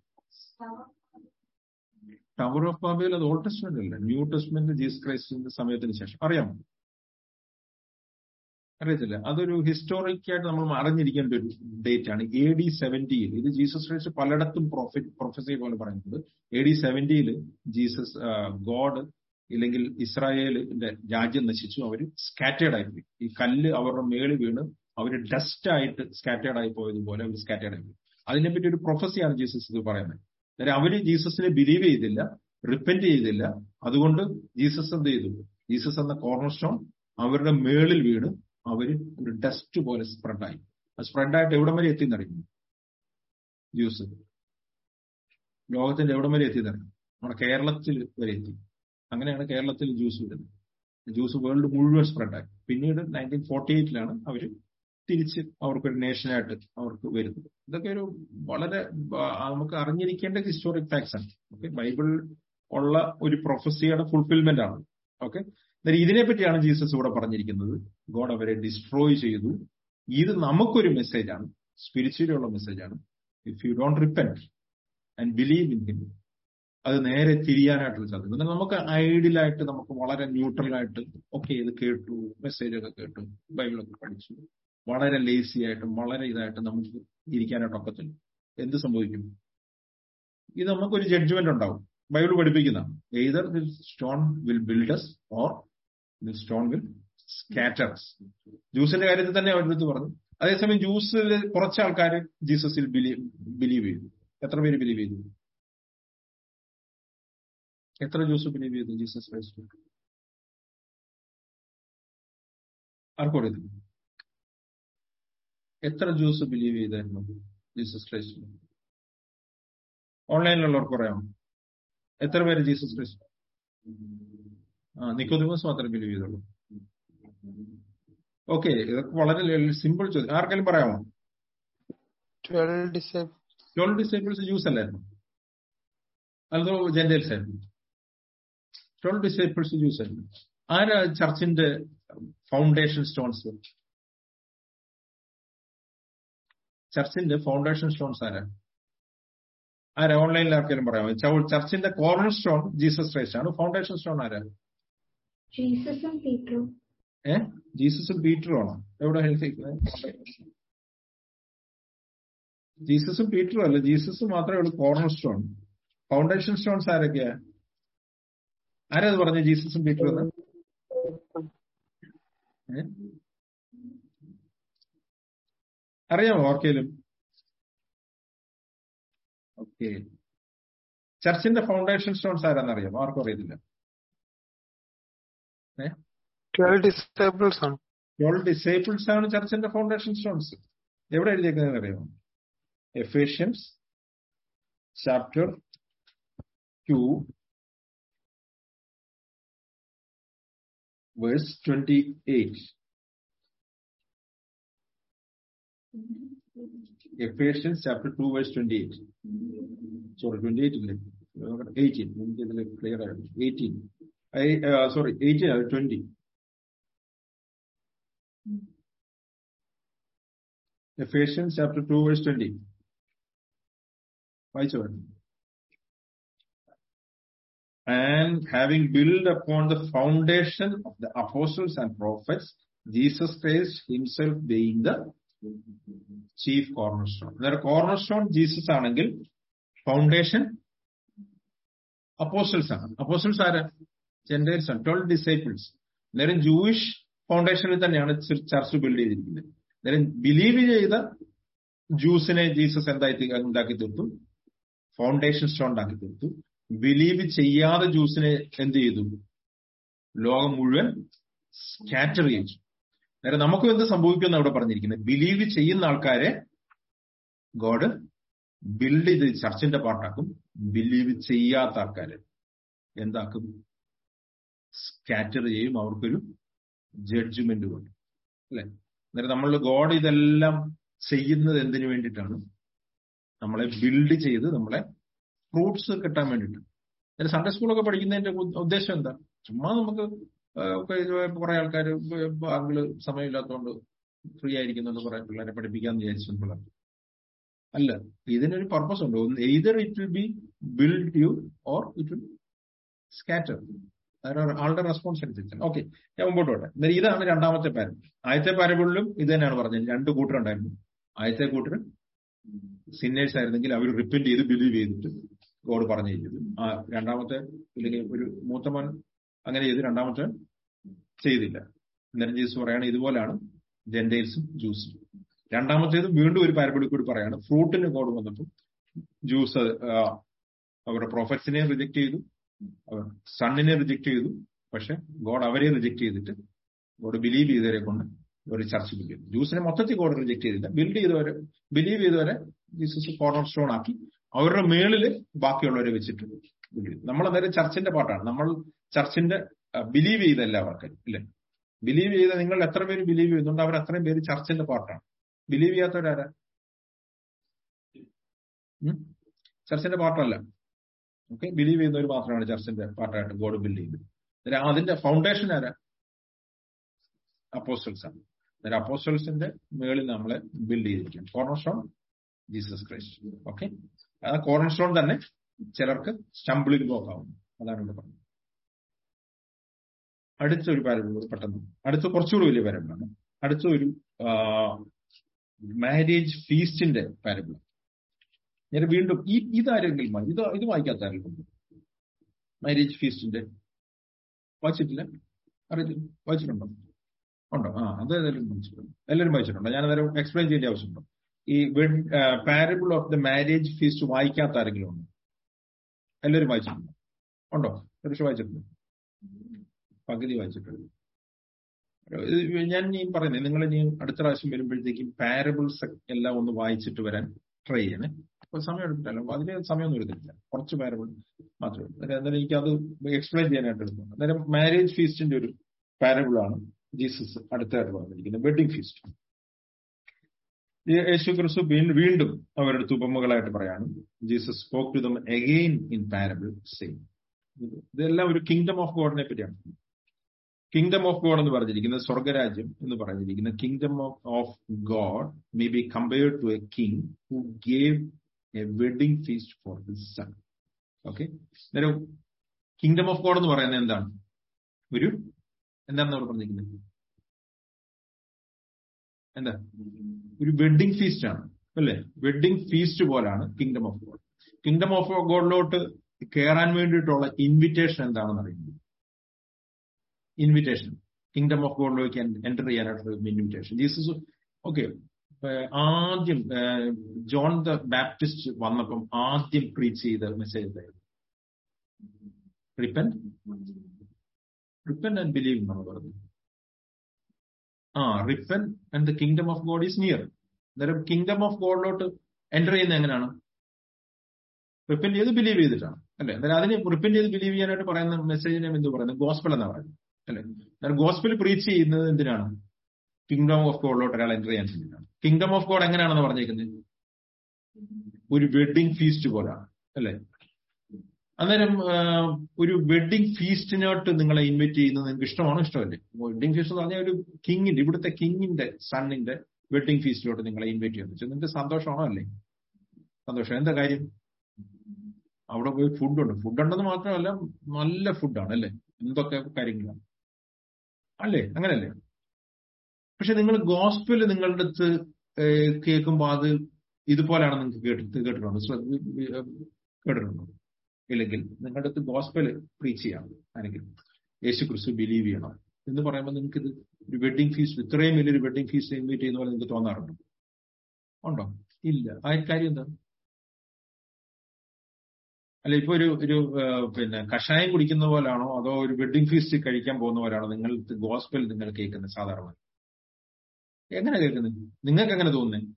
ടവർ ഓഫ് ബാബേൽ, അത് ഓൾഡ് ടെസ്റ്റ്മെന്റ് അല്ല, ന്യൂ ടെസ്റ്റ്മെന്റ് ജീസസ് ക്രൈസ്റ്റിന്റെ സമയത്തിന് ശേഷം. അറിയാമോ? അറിയത്തില്ല. അതൊരു ഹിസ്റ്റോറിക് ആയിട്ട് നമ്മൾ അറിഞ്ഞിരിക്കേണ്ട ഒരു ഡേറ്റ് ആണ്. എ ഡി സെവന്റിയിൽ ഇത് ജീസസ് ക്രൈസ്റ്റ് പലയിടത്തും പ്രൊഫറ്റ് പ്രൊഫസി പോലെ പറയുന്നത്. എ ഡി സെവന്റിയിൽ ജീസസ് ഗോഡ് ഇല്ലെങ്കിൽ ഇസ്രായേലിന്റെ രാജ്യം നശിച്ചു. അവര് സ്കാറ്റേഡ് ആയിപ്പോയി. ഈ കല്ല് അവരുടെ മേളിൽ വീണ് അവര് ഡസ്റ്റ് ആയിട്ട് സ്കാറ്റേഡ് ആയി പോയതുപോലെ അവർ സ്കാറ്റേഡ് ആയിപ്പോയി. അതിനെപ്പറ്റി ഒരു പ്രൊഫസിയാണ് ജീസസ് ഇത് പറയുന്നത്. അന്നേരം അവര് ജീസസിനെ ബിലീവ് ചെയ്തില്ല, റിപ്പന്റ് ചെയ്തില്ല. അതുകൊണ്ട് ജീസസ് എന്ത് ചെയ്തു? ജീസസ് എന്ന കോർണർ സ്റ്റോൺ അവരുടെ മേളിൽ വീണ് അവര് ഒരു ഡസ്റ്റ് പോലെ സ്പ്രെഡായി. സ്പ്രെഡായിട്ട് എവിടം വരെ എത്തിയെന്നറിയുന്നു? ജ്യൂസ് ലോകത്തിന്റെ എവിടം വരെ എത്തിയെന്നറിയുന്നു? നമ്മുടെ കേരളത്തിൽ വരെ എത്തി. അങ്ങനെയാണ് കേരളത്തിൽ ജ്യൂസ് വരുന്നത്. ജ്യൂസ് വേൾഡ് മുഴുവൻ സ്പ്രെഡായി. പിന്നീട് നയൻറ്റീൻ ഫോർട്ടി എയ്റ്റിലാണ് അവര് തിരിച്ച് അവർക്കൊരു നേഷനായിട്ട് അവർക്ക് വരുന്നത്. ഇതൊക്കെ ഒരു വളരെ നമുക്ക് അറിഞ്ഞിരിക്കേണ്ട ഹിസ്റ്റോറിക് ഫാക്ട്സ് ആണ്. ഓക്കെ, ബൈബിൾ ഉള്ള ഒരു പ്രൊഫസിയുടെ ഫുൾഫിൽമെന്റ് ആണ്. ഓക്കെ, ഇതിനെപ്പറ്റിയാണ് ജീസസ് ഇവിടെ പറഞ്ഞിരിക്കുന്നത്. ഗോഡ് അവരെ ഡിസ്ട്രോയ് ചെയ്തു. ഇത് നമുക്കൊരു മെസ്സേജാണ്, സ്പിരിച്വലി ഉള്ള മെസ്സേജാണ്. If you don't repent and believe in him, അത് നേരെ തിരിയാനായിട്ടുള്ള സാധ്യത. നമുക്ക് ഐഡിയലായിട്ട്, നമുക്ക് വളരെ ന്യൂട്രലായിട്ട് ഓക്കെ ഇത് കേട്ടു, മെസ്സേജൊക്കെ കേട്ടു, ബൈബിളൊക്കെ പഠിച്ചു, വളരെ ലേസി ആയിട്ടും വളരെ ഇതായിട്ട് നമുക്ക് ഇരിക്കാനായിട്ട് ഒക്കത്തില്ല. എന്ത് സംഭവിക്കും? ഇത് നമുക്കൊരു ജഡ്ജ്മെന്റ് ഉണ്ടാവും. ബൈബിൾ പഠിപ്പിക്കുന്നതാണ്. Either this stone will build us or this stone will scatter us. ജ്യൂസിന്റെ കാര്യത്തിൽ തന്നെ അവരുടെ പറഞ്ഞു. അതേസമയം ജ്യൂസിൽ കുറച്ച് ആൾക്കാർ ജീസസിൽ ബിലീവ് ബിലീവ് ചെയ്തു. എത്ര പേര് ബിലീവ് ചെയ്തു? എത്ര ജ്യൂസ് ബിലീവ് ചെയ്തു ജീസസ് ക്രൈസ്റ്റ്? ആർക്കും അറിയത്തില്ല. എത്ര ജ്യൂസ് ബിലീവ് ചെയ്തായിരുന്നു ജീസസ് ക്രൈസ്റ്റ്? ഓൺലൈനിലുള്ളവർക്ക് പറയാമോ? എത്ര പേര് ജീസസ് ക്രൈസ്റ്റ്? ആ, നിക്കോദിമോസ് മാത്രമേ ബിലീവ് ചെയ്തുള്ളൂ. ഓക്കെ, ഇതൊക്കെ വളരെ സിമ്പിൾ ചോദ്യം. ആർക്കെങ്കിലും പറയാമോ? Twelve disciples. Twelve disciples Jews അല്ലായിരുന്നു, അതോ ജെന്റൈൽസ് ആയിരുന്നു? ട്വൽവ് ഡിസൈപ്പിൾസ് ജ്യൂസ് ആയിരുന്നു. ആരാ ചർച്ചിന്റെ ഫൗണ്ടേഷൻ സ്റ്റോൺസ്? ചർച്ചിന്റെ ഫൗണ്ടേഷൻ സ്റ്റോൺസ് ആരാ? ആരാ? ഓൺലൈനിൽ ആർക്കെങ്കിലും പറയാമോ? ചർച്ചിന്റെ കോർണർ സ്റ്റോൺ ജീസസ് ക്രൈസ്റ്റ് ആണ്. ഫൗണ്ടേഷൻ സ്റ്റോൺ ആരാ? ജീസസും പീറ്ററും. ഏ ജീസസും പീറ്ററും ആണോ? എവിടെ ഹെൽത്തി? ജീസസും പീറ്ററും അല്ല, ജീസസ് മാത്രമേ ഉള്ളൂ കോർണർ സ്റ്റോൺ. ഫൗണ്ടേഷൻ സ്റ്റോൺസ് ആരൊക്കെയാ? ആരാ അത് പറഞ്ഞു ജീസസും പീറ്ററും എന്ന്? അറിയാമോ ആർക്കേലും? ഓക്കെ, ചർച്ചിന്റെ ഫൗണ്ടേഷൻ സ്റ്റോൺസ് ആരാന്ന് അറിയാമോ? ആർക്കും അറിയത്തില്ല. ട്വൽവ് ഡിസൈപ്പിൾസ് ആണ്. ട്വൽവ് ഡിസൈപ്പിൾസ് ആണ് ചർച്ചിന്റെ ഫൗണ്ടേഷൻ സ്റ്റോൺസ്. എവിടെ എഴുതിയേക്കുന്നത് അറിയാമോ? Ephesians chapter two verse twenty eight. Ephesians chapter two verse twenty-eight. Sorry, twenty-eight ഇല്ലേ? eighteen. എനിക്ക് ഇതിൽ ക്ലിയർ ആയിരുന്നു. eighteen. സോറി eighteen ആണ്, twenty. Ephesians chapter two verse twenty. വായിച്ചോ? And having built upon the foundation of the apostles and prophets, Jesus Christ himself being the chief corner stone. അന്നേരം corner stone Jesus ആണെങ്കിൽ foundation apostles ആണ്. Apostles ആരാ? Gentiles ആണ്, twelve disciples. അന്നേരം Jewish ഫൗണ്ടേഷനിൽ തന്നെയാണ് church build ചെയ്തിരിക്കുന്നത്. അന്നേരം ബിലീവ് ചെയ്ത ജൂസിനെ ജീസസ് എന്തായി ഉണ്ടാക്കി തീർത്തു? ഫൗണ്ടേഷൻ സ്റ്റോൺ ഉണ്ടാക്കി തീർത്തു. ബിലീവ് ചെയ്യാതെ ജൂസിനെ എന്ത് ചെയ്തു? ലോകം മുഴുവൻ സ്കാറ്റർ ചെയ്തു. അന്നേരം നമുക്കും എന്ത് സംഭവിക്കുമെന്ന് അവിടെ പറഞ്ഞിരിക്കുന്നത്? ബിലീവ് ചെയ്യുന്ന ആൾക്കാരെ ഗോഡ് ബിൽഡ് ചെയ്ത് ചർച്ചിന്റെ പാർട്ടാക്കും. ബിലീവ് ചെയ്യാത്ത ആൾക്കാരെ എന്താക്കും? സ്കാറ്റർ ചെയ്യും. അവർക്കൊരു ജഡ്ജ്മെന്റ് കൊണ്ട്, അല്ലെ? അന്നേരം നമ്മൾ ഗോഡ് ഇതെല്ലാം ചെയ്യുന്നത് എന്തിനു വേണ്ടിയിട്ടാണ്? നമ്മളെ ബിൽഡ് ചെയ്ത് നമ്മളെ ഫ്രൂട്ട്സ് കിട്ടാൻ വേണ്ടിയിട്ടാണ്. അന്നേരം സൺഡേ സ്കൂളൊക്കെ പഠിക്കുന്നതിന്റെ ഉദ്ദേശം എന്താ? ചുമ്മാ നമുക്ക് കുറെ ആൾക്കാർ ബാങ്കില് സമയമില്ലാത്തതുകൊണ്ട് ഫ്രീ ആയിരിക്കുന്നുണ്ട്, കുറെ പിള്ളേരെ പഠിപ്പിക്കാന്ന് വിചാരിച്ചു പിള്ളേർ അല്ല. ഇതിനൊരു പർപ്പസ് ഉണ്ട്. Either it will be build you or it will scatter. ആളുടെ റെസ്പോൺസ് അനുസരിച്ചാണ്. ഓക്കെ, ഞാൻ മുമ്പോട്ട് പോട്ടെ. എന്നാൽ ഇതാണ് രണ്ടാമത്തെ പാരബിൾ. ആദ്യത്തെ പാരബിളിലും ഇത് തന്നെയാണ് പറഞ്ഞത്. രണ്ട് കൂട്ടരുണ്ടായിരുന്നു. ആദ്യത്തെ കൂട്ടർ സിന്നേഴ്സ് ആയിരുന്നെങ്കിൽ അവർ റിപ്പന്റ് ചെയ്ത് ബിലീവ് ചെയ്തിട്ട് ഗോഡ് പറഞ്ഞു ചെയ്തത്. ആ രണ്ടാമത്തെ ഇല്ലെങ്കിൽ ഒരു മൂത്തമൻ അങ്ങനെ ചെയ്ത്, രണ്ടാമത്തെ ചെയ്തില്ല. അന്നേരം ജീസസ് പറയാണ് ഇതുപോലെയാണ് ജെന്റൈൽസും ജ്യൂസും. രണ്ടാമത്തേത് വീണ്ടും ഒരു പാരബിളിൽ കൂടി പറയാണ്. ഫ്രൂട്ടിന് ഗോഡ് വന്നപ്പോൾ ജ്യൂസ് അവരുടെ പ്രോഫറ്റ്സിനെ റിജക്ട് ചെയ്തു, അവർ സണ്ണിനെ റിജക്ട് ചെയ്തു. പക്ഷെ ഗോഡ് അവരെ റിജക്ട് ചെയ്തിട്ട് ഗോഡ് ബിലീവ് ചെയ്തവരെ കൊണ്ട് ഒരു ചർച്ച ബിൽഡ് ചെയ്തു. ജ്യൂസിനെ മൊത്തത്തിൽ ഗോഡ് റിജക്ട് ചെയ്തില്ല, ബിൽഡ് ചെയ്തവരെ ബിലീവ് ചെയ്തവരെ ജീസസ് കോർണർ സ്റ്റോൺ ആക്കി അവരുടെ മേളില് ബാക്കിയുള്ളവരെ വെച്ചിട്ട് ബിൽഡ് ചെയ്തു. നമ്മൾ അന്നേരം ചർച്ചിന്റെ പാട്ടാണ്. നമ്മൾ ചർച്ചിന്റെ ബിലീവ് ചെയ്ത എല്ലാവർക്കും ഇല്ലേ? ബിലീവ് ചെയ്ത നിങ്ങൾ എത്ര പേര് ബിലീവ് ചെയ്യുന്നുണ്ട്? അവർ അത്രയും പേര് ചർച്ചിന്റെ പാർട്ടാണ്. ബിലീവ് ചെയ്യാത്തവരാരാ? ചർച്ചിന്റെ പാർട്ടല്ല. ഓക്കെ, ബിലീവ് ചെയ്യുന്നവർ മാത്രമാണ് ചർച്ചിന്റെ പാർട്ടായിട്ട് ഗോഡ് ബിൽഡ് ചെയ്യുന്നത്. അതിന്റെ ഫൗണ്ടേഷൻ ആരാ? അപ്പോസ്റ്റൽസ് ആണ്. അന്നേരം അപ്പോസ്റ്റൽസിന്റെ മേളിൽ നമ്മളെ ബിൽഡ് ചെയ്തിരിക്കും. Corner stone Jesus Christ. Okay, ആ കോർണർ സ്റ്റോൺ തന്നെ ചിലർക്ക് സ്റ്റംബിളിംഗ് ബ്ലോക്ക് ആവും. അതാണ് ഇവിടെ പറഞ്ഞത്. അടുത്തൊരു പാരബിൾ പെട്ടെന്ന്, അടുത്ത കുറച്ചുകൂടി വലിയ പാരബിളാണ്. അടുത്ത ഒരു മാരേജ് ഫീസ്റ്റിന്റെ പാരബിൾ. ഞാൻ വീണ്ടും ഈ ഇതാരെങ്കിലും ഇത് ഇത് വായിക്കാത്ത ആരെങ്കിലും മാരേജ് ഫീസ്റ്റിന്റെ വായിച്ചിട്ടില്ല? അറിയത്തില്ല, വായിച്ചിട്ടുണ്ടോ? ഉണ്ടോ? ആ, അത് ഏതായാലും വായിച്ചിട്ടുണ്ടോ? എല്ലാവരും വായിച്ചിട്ടുണ്ടോ? ഞാൻ അന്നേരം എക്സ്പ്ലെയിൻ ചെയ്യേണ്ട ആവശ്യമുണ്ടോ? ഈ parable of the marriage feast വായിക്കാത്ത ആരെങ്കിലും ഉണ്ടോ? എല്ലാവരും വായിച്ചിട്ടുണ്ടോ? ഉണ്ടോ? ഒരു പക്ഷെ വായിച്ചിട്ടുണ്ടോ? പകുതി വായിച്ചിട്ടുണ്ട്. ഞാൻ ഇനി പറയുന്നത്, നിങ്ങൾ ഇനി അടുത്ത പ്രാവശ്യം വരുമ്പോഴത്തേക്കും പാരബിൾസ് എല്ലാം ഒന്ന് വായിച്ചിട്ട് വരാൻ ട്രൈ ചെയ്യണേ. അപ്പൊ സമയം എടുത്തിട്ടല്ലോ, അതിന് സമയമൊന്നും എടുത്തിട്ടില്ല, കുറച്ച് പാരബിൾ മാത്രമേ ഉള്ളൂ. അന്നേരം എനിക്ക് അത് എക്സ്പ്ലെയിൻ ചെയ്യാനായിട്ട് എടുക്കുന്നു. അന്നേരം മാരേജ് ഫീസ്റ്റിന്റെ ഒരു പാരബിളാണ് ജീസസ് അടുത്തായിട്ട് പറഞ്ഞിരിക്കുന്നത്, വെഡിങ് ഫീസ്റ്റ്. യേശു ക്രിസ്തു വീണ്ടും അവരുടെ അടുത്ത് ഉപമകളായിട്ട് പറയാണ്. Jesus spoke to them again in parable same. ഇതെല്ലാം ഒരു കിങ്ഡം ഓഫ് ഗോഡിനെ പറ്റിയാണ്. കിങ്ഡം ഓഫ് ഗോഡ് എന്ന് പറഞ്ഞിരിക്കുന്നത്, സ്വർഗരാജ്യം എന്ന് പറഞ്ഞിരിക്കുന്നത്, kingdom of God may be compared to a king who gave a wedding feast for his son. Okay, അന്നേരം kingdom of God എന്ന് പറയുന്നത് എന്താണ്? ഒരു എന്താണെന്ന് അവിടെ പറഞ്ഞിരിക്കുന്നത്? എന്താ? ഒരു വെഡിങ് ഫീസ്റ്റ് ആണ്, അല്ലേ? വെഡിങ് ഫീസ്റ്റ് പോലാണ് kingdom of God. Kingdom of ഗോഡിലോട്ട് കയറാൻ വേണ്ടിയിട്ടുള്ള ഇൻവിറ്റേഷൻ എന്താണെന്ന് അറിയുന്നത്? ഇൻവിറ്റേഷൻ, കിങ്ഡം ഓഫ് ഗോഡിലേക്ക് എൻ്റർ ചെയ്യാനായിട്ടുള്ള ഇൻവിറ്റേഷൻ. ജീസസ് ഓക്കെ ആദ്യം ജോൺ ദ ബാപ്റ്റിസ്റ്റ് വന്നപ്പം ആദ്യം പ്രീച്ച് ചെയ്ത മെസ്സേജ് എന്തായിരുന്നു? റിപ്പന്റ് റിപ്പന്റ് ആൻഡ് ബിലീവ് എന്നാണ് പറഞ്ഞത്. ആ repent and the kingdom of God is near. അന്നേരം കിങ്ഡം ഓഫ് ഗോഡിലോട്ട് എൻ്റർ ചെയ്യുന്നത് എങ്ങനെയാണ്? റിപ്പന്റ് ചെയ്ത് ബിലീവ് ചെയ്തിട്ടാണ്, അല്ലെ? അന്നേരം അതിന് റിപ്പന്റ് ചെയ്ത് ബിലീവ് ചെയ്യാനായിട്ട് പറയുന്ന മെസ്സേജിനെ എന്ത് പറയുന്നത്? ഗോസ്പൽ എന്നാണ് പറയുന്നത്, അല്ലെ? അന്നേരം ഗോസ്പൽ പ്രീച്ച് ചെയ്യുന്നത് എന്തിനാണ്? കിങ്ഡം ഓഫ് ഗോഡിലോട്ട് ഒരാൾ എൻ്റർ ചെയ്യാൻ വേണ്ടിയിട്ടാണ്. കിങ്ഡം ഓഫ് ഗോഡ് എങ്ങനെയാണെന്ന് പറഞ്ഞിരിക്കുന്നത്? ഒരു വെഡിങ് ഫീസ്റ്റ് പോലാണ്, അല്ലെ? അന്നേരം ഒരു വെഡിങ് ഫീസ്റ്റിനോട്ട് നിങ്ങളെ ഇൻവൈറ്റ് ചെയ്യുന്നത് നിങ്ങൾക്ക് ഇഷ്ടമാണോ? ഇഷ്ടമല്ലേ? വെഡിങ് ഫീസ്റ്റ് എന്ന് പറഞ്ഞാൽ ഒരു കിങ്ങിന്റെ, ഇവിടുത്തെ കിങ്ങിന്റെ സണ്ണിന്റെ വെഡിങ് ഫീസ്റ്റിലോട്ട് നിങ്ങളെ ഇൻവൈറ്റ് ചെയ്യുന്നത് വെച്ചാൽ നിങ്ങൾക്ക് സന്തോഷമാണോ? അല്ലേ? സന്തോഷം. എന്താ കാര്യം? അവിടെ പോയി ഫുഡുണ്ട്. ഫുഡുണ്ടെന്ന് മാത്രമല്ല, നല്ല ഫുഡാണ്, അല്ലേ? എന്തൊക്കെ കാര്യങ്ങളാണ്, അല്ലേ? അങ്ങനല്ലേ? പക്ഷെ നിങ്ങൾ ഗോസ്പൽ നിങ്ങളുടെ അടുത്ത് കേൾക്കുമ്പോൾ അത് ഇതുപോലെയാണ് നിങ്ങൾക്ക് കേട്ടിട്ട് കേട്ടിട്ടുണ്ടോ? കേട്ടിട്ടുണ്ടോ? ഇല്ലെങ്കിൽ നിങ്ങളുടെ അടുത്ത് ഗോസ്പൽ പ്രീച്ച് ചെയ്യണം, അല്ലെങ്കിൽ യേശു ക്രിസ്തു ബിലീവ് ചെയ്യണം എന്ന് പറയുമ്പോൾ നിങ്ങൾക്ക് ഇത് ഒരു വെഡിങ് ഫീസ്റ്റ്, ഇത്രയും വലിയൊരു വെഡിങ് ഫീസ്റ്റ് ഇൻവൈറ്റ് ചെയ്യുന്ന പോലെ നിങ്ങൾക്ക് തോന്നാറുണ്ടോ? ഉണ്ടോ? ഇല്ല. ആ കാര്യം എന്താണ്? അല്ല, ഇപ്പൊ ഒരു ഒരു പിന്നെ കഷായം കുടിക്കുന്ന പോലാണോ, അതോ ഒരു വെഡിങ് ഫീസ്റ്റ് കഴിക്കാൻ പോകുന്ന പോലാണോ നിങ്ങൾ ഗോസ്പൽ നിങ്ങൾ കേൾക്കുന്നത്? സാധാരണ എങ്ങനെ കേൾക്കുന്നത്? നിങ്ങൾക്ക് എങ്ങനെ തോന്നുന്നത്?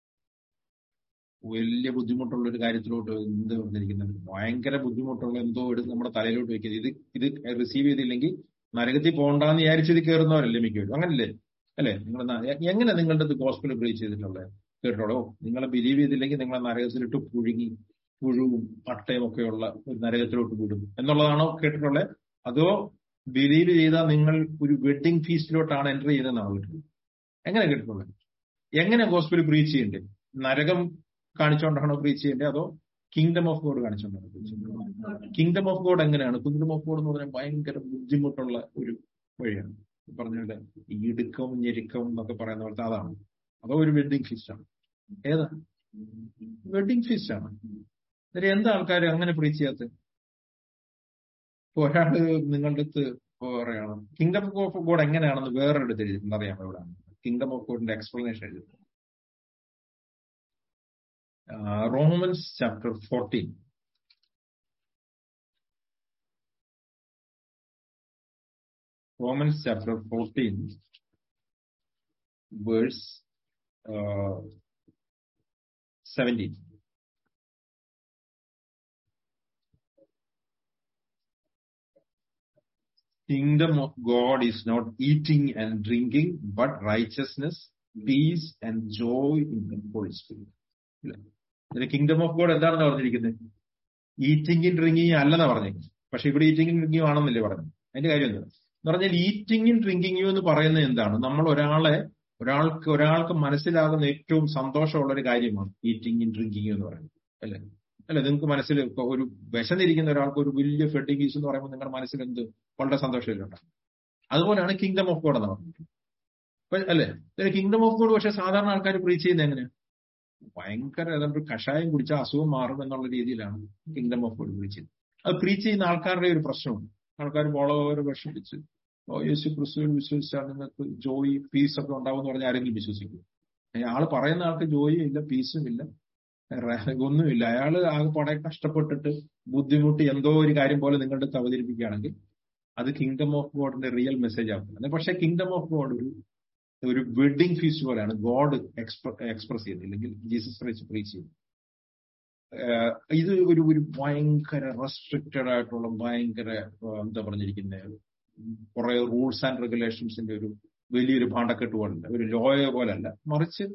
വലിയ ബുദ്ധിമുട്ടുള്ള ഒരു കാര്യത്തിലോട്ട് എന്ത് പറഞ്ഞിരിക്കുന്നത്? ഭയങ്കര ബുദ്ധിമുട്ടുള്ള എന്തോ എടുത്ത് നമ്മുടെ തലയിലോട്ട് വെക്കുന്നത്. ഇത് ഇത് റിസീവ് ചെയ്തില്ലെങ്കിൽ നരകത്തിൽ പോകണ്ടെന്ന് വിചാരിച്ചത് കയറുന്നവരല്ലേ മിക്കവരും, അങ്ങനല്ലേ? അല്ലെ? നിങ്ങൾ എങ്ങനെ നിങ്ങളുടെ അടുത്ത് ഗോസ്പൽ പ്രീച്ച് ചെയ്തിട്ടുള്ളത് കേട്ടോളോ? നിങ്ങളെ ബിലീവ് ചെയ്തില്ലെങ്കിൽ നിങ്ങളെ നരകത്തിലിട്ട് പുഴുങ്ങി പുഴുവും അട്ടയും ഒക്കെയുള്ള ഒരു നരകത്തിലോട്ട് വിടും എന്നുള്ളതാണോ കേട്ടിട്ടുള്ളത്? അതോ ബിലീവ് ചെയ്താൽ നിങ്ങൾ ഒരു വെഡിങ് ഫീസ്റ്റിലോട്ടാണ് എൻ്റർ ചെയ്തതെന്നാണ് കേട്ടിട്ടുള്ളത്? എങ്ങനെ കേട്ടിട്ടുള്ളത്? എങ്ങനെ ഗോസ്പൽ പ്രീച്ച് ചെയ്യേണ്ടത്? നരകം കാണിച്ചുകൊണ്ടാണോ പ്രീച്ച് ചെയ്യേണ്ടത്, അതോ കിങ്ഡം ഓഫ് ഗോഡ് കാണിച്ചുകൊണ്ടാണോ പ്രീച്ച് ചെയ്യേണ്ടത്? കിങ്ഡം ഓഫ് ഗോഡ് എങ്ങനെയാണ്? കിങ്ഡം ഓഫ് ഗോഡ് എന്ന് പറഞ്ഞാൽ ഭയങ്കര ബുദ്ധിമുട്ടുള്ള ഒരു വഴിയാണ്. പറഞ്ഞിട്ട് ഇടുക്കവും ഞെരുക്കവും എന്നൊക്കെ പറയുന്ന പോലത്തെ അതാണ്, അതോ ഒരു വെഡിങ് ഫീസ്റ്റാണ്? ഏതാ? വെഡിങ് ഫീസ്റ്റാണ്. എന്നിട്ട് എന്താ ആൾക്കാർ അങ്ങനെ പ്രീച്ച് ചെയ്യാത്തത്? ഇപ്പൊ ഒരാള് നിങ്ങളുടെ അടുത്ത് പറയണം കിങ്ഡം ഓഫ് ഗോഡ് എങ്ങനെയാണെന്ന് വേറൊരിടത്ത് എഴുതിയിട്ടുണ്ട്, അറിയാമോ? എവിടെയാണ് കിങ്ഡം ഓഫ് ഗോഡിന്റെ എക്സ്പ്ലനേഷൻ എഴുതിയിട്ടുണ്ട്? Romans chapter fourteen. Romans chapter fourteen, verse uh, seventeen. Kingdom of God is not eating and drinking, but righteousness, peace, and joy in the Holy Spirit. Kingdom of God എന്താണെന്ന് പറഞ്ഞിരിക്കുന്നത്? ഈറ്റിംഗും ഡ്രിങ്കിങ്ങും അല്ലെന്നാ പറഞ്ഞിരിക്കുന്നത്. പക്ഷെ ഇവിടെ ഈറ്റിംഗും ഡ്രിങ്കിങ്ങും ആണെന്നല്ലേ പറഞ്ഞത്? അതിന്റെ കാര്യം എന്താ എന്ന് പറഞ്ഞാൽ, ഈറ്റിംഗും ഡ്രിങ്കിങ്ങും എന്ന് പറയുന്നത് എന്താണ്? നമ്മൾ ഒരാളെ ഒരാൾക്ക് ഒരാൾക്ക് മനസ്സിലാകുന്ന ഏറ്റവും സന്തോഷമുള്ള ഒരു കാര്യമാണ് ഈറ്റിംഗും ഡ്രിങ്കിങ്ങും എന്ന് പറയുന്നത്, അല്ലെ? അല്ലെ? നിങ്ങൾക്ക് മനസ്സിൽ ഇപ്പൊ ഒരു വിശന്നിരിക്കുന്ന ഒരാൾക്ക് ഒരു വലിയ ഫെഡിങ് ഫീസ് എന്ന് പറയുമ്പോൾ നിങ്ങളുടെ മനസ്സിൽ എന്ത് വളരെ സന്തോഷമില്ലുണ്ടാകും. അതുപോലെയാണ് കിങ്ഡം ഓഫ് ഗോഡ് എന്ന് പറഞ്ഞത്, അല്ലെ? കിങ്ഡം ഓഫ് ഗോഡ് പക്ഷെ സാധാരണ ആൾക്കാർ പ്രീച്ച് ചെയ്യുന്നത് എങ്ങനെയാണ്? ഭയങ്കര ഏതാണ്ട് കഷായം കുടിച്ചാൽ അസുഖം മാറും എന്നുള്ള രീതിയിലാണ് കിങ്ഡം ഓഫ് ഗോഡ് പ്രീച്ച് ചെയ്യുന്നത്. അത് പ്രീച്ച് ചെയ്യുന്ന ആൾക്കാരുടെ ഒരു പ്രശ്നമുണ്ട്. ആൾക്കാർ വളരെ വിഷമിച്ച് യേശു ക്രിസ്തുവിൽ വിശ്വസിച്ചാൽ നിങ്ങൾക്ക് ജോയി പീസ് ഒക്കെ ഉണ്ടാവും എന്ന് പറഞ്ഞാൽ ആരെങ്കിലും വിശ്വസിക്കും? ആള് പറയുന്ന ആൾക്ക് ജോയിയും ഇല്ല, പീസും ഇല്ല, ഒന്നുമില്ല. അയാൾ ആകെ പടയെ കഷ്ടപ്പെട്ടിട്ട് ബുദ്ധിമുട്ടി എന്തോ ഒരു കാര്യം പോലെ നിങ്ങളുടെ അടുത്ത് അവതരിപ്പിക്കുകയാണെങ്കിൽ അത് കിങ്ഡം ഓഫ് ഗോഡിന്റെ റിയൽ മെസ്സേജ് ആകുന്നത്. പക്ഷേ കിങ്ഡം ഓഫ് ഗോഡ് ഒരു ഒരു വെഡിങ് ഫീസ്റ്റ് പോലെയാണ് ഗോഡ് എക്സ്പ്രസ് ചെയ്യുന്നത്, അല്ലെങ്കിൽ ജീസസ് ക്രൈസ്റ്റ് പ്രീച്ച് ചെയ്യുന്നത്. ഇത് ഒരു ഒരു ഭയങ്കര റെസ്ട്രിക്റ്റഡ് ആയിട്ടുള്ള ഭയങ്കര എന്താ പറഞ്ഞിരിക്കുന്നത് കുറെ റൂൾസ് ആൻഡ് റെഗുലേഷൻസിന്റെ ഒരു വലിയൊരു ഭാണ്ഡക്കെട്ട് പോലല്ല, ഒരു ലോയ പോലല്ല, മറിച്ച്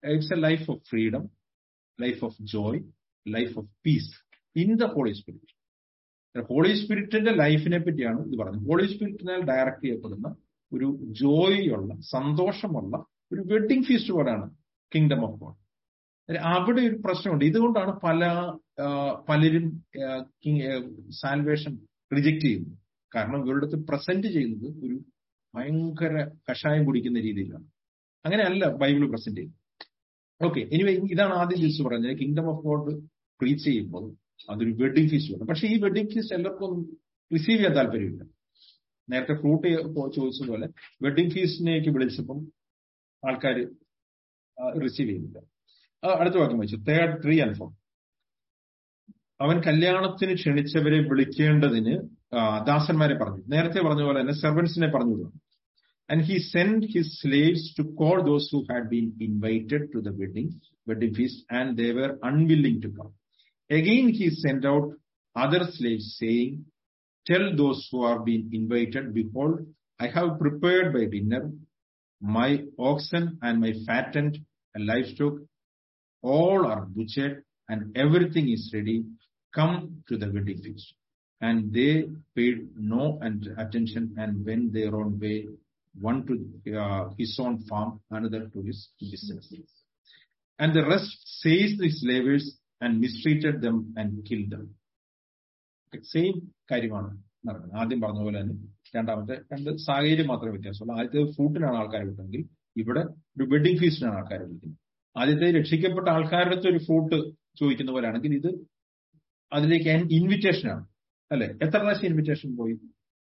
it's a life of freedom, life of joy, life of peace in the Holy Spirit. Holy സ്പിരിറ്റിന്റെ ലൈഫിനെ പറ്റിയാണ് ഇത് പറഞ്ഞത്. ഹോളി സ്പിരിറ്റിനാൽ ഡയറക്ട് ചെയ്യപ്പെടുന്ന ഒരു ജോയിയുള്ള, സന്തോഷമുള്ള ഒരു വെഡിങ് ഫീസ്റ്റ് പോലെയാണ് കിങ്ഡം ഓഫ് ഗോഡ്. അവിടെ ഒരു പ്രശ്നമുണ്ട്. ഇതുകൊണ്ടാണ് പല പലരും സാൽവേഷൻ റിജക്ട് ചെയ്യുന്നത്. കാരണം ഇവരുടെ അടുത്ത് പ്രസന്റ് ചെയ്യുന്നത് ഒരു ഭയങ്കര കഷായം കുടിക്കുന്ന രീതിയിലാണ്. അങ്ങനെയല്ല ബൈബിൾ പ്രസന്റ് ചെയ്യുന്നത്. ഓക്കെ, എനിവേ ഇതാണ് ആദ്യം ജീസസ് പറഞ്ഞത്. കിങ്ഡം ഓഫ് ഗോഡ് പ്രീച്ച് ചെയ്യുമ്പോൾ അതൊരു വെഡിങ് ഫീസ്റ്റ് വേണം. പക്ഷെ ഈ വെഡിങ് ഫീസ്റ്റ് എല്ലാവർക്കും ഒന്നും റിസീവ് ചെയ്യാൻ താല്പര്യമില്ല. നേരത്തെ ഫ്രൂട്ട് ചോദിച്ചതുപോലെ വെഡിങ് ഫീസ്റ്റിനേക്ക് വിളിച്ചപ്പം ആൾക്കാർ റിസീവ് ചെയ്യുന്നില്ല. അടുത്ത വാക്യം വായിച്ചു, തേർഡ് ത്രീ ആൻഡ് ഫോർ. അവൻ കല്യാണത്തിന് ക്ഷണിച്ചവരെ വിളിക്കേണ്ടതിന് ദാസന്മാരെ പറഞ്ഞു. നേരത്തെ പറഞ്ഞ പോലെ തന്നെ സെർവൻസിനെ പറഞ്ഞു വിടുന്നു. And he sent his slaves to call those who had been invited to the wedding, wedding feast, and they were unwilling to come. Again he sent out other slaves, saying, tell those who have been invited, behold, I have prepared my dinner, my oxen and my fattened livestock, all are butchered, and everything is ready. Come to the wedding feast. And they paid no attention and went their own way, one to uh, his own farm, another to his business. And the rest seized the slaves and mistreated them and killed them. Same കാര്യമാണ് നടക്കുന്നത്. ആദ്യം പറഞ്ഞ പോലെ തന്നെ രണ്ടാമത്തെ രണ്ട് സാഹചര്യം മാത്രമേ വ്യത്യാസമുള്ളൂ. ആദ്യത്തെ ഫ്രൂട്ടിനാണ് ആൾക്കാരെ വിട്ടെങ്കിൽ ഇവിടെ ഒരു വെഡിങ് ഫീസ്റ്റിനാണ് ആൾക്കാരെ വിളിക്കുന്നത്. ആദ്യത്തെ രക്ഷിക്കപ്പെട്ട ആൾക്കാരുടെ അടുത്ത് ഒരു ഫ്രൂട്ട് ചോദിക്കുന്ന പോലെയാണെങ്കിൽ ഇത് അതിലേക്ക് ഇൻവിറ്റേഷനാണ് അല്ലെ. എത്ര പ്രാവശ്യം ഇൻവിറ്റേഷൻ പോയി?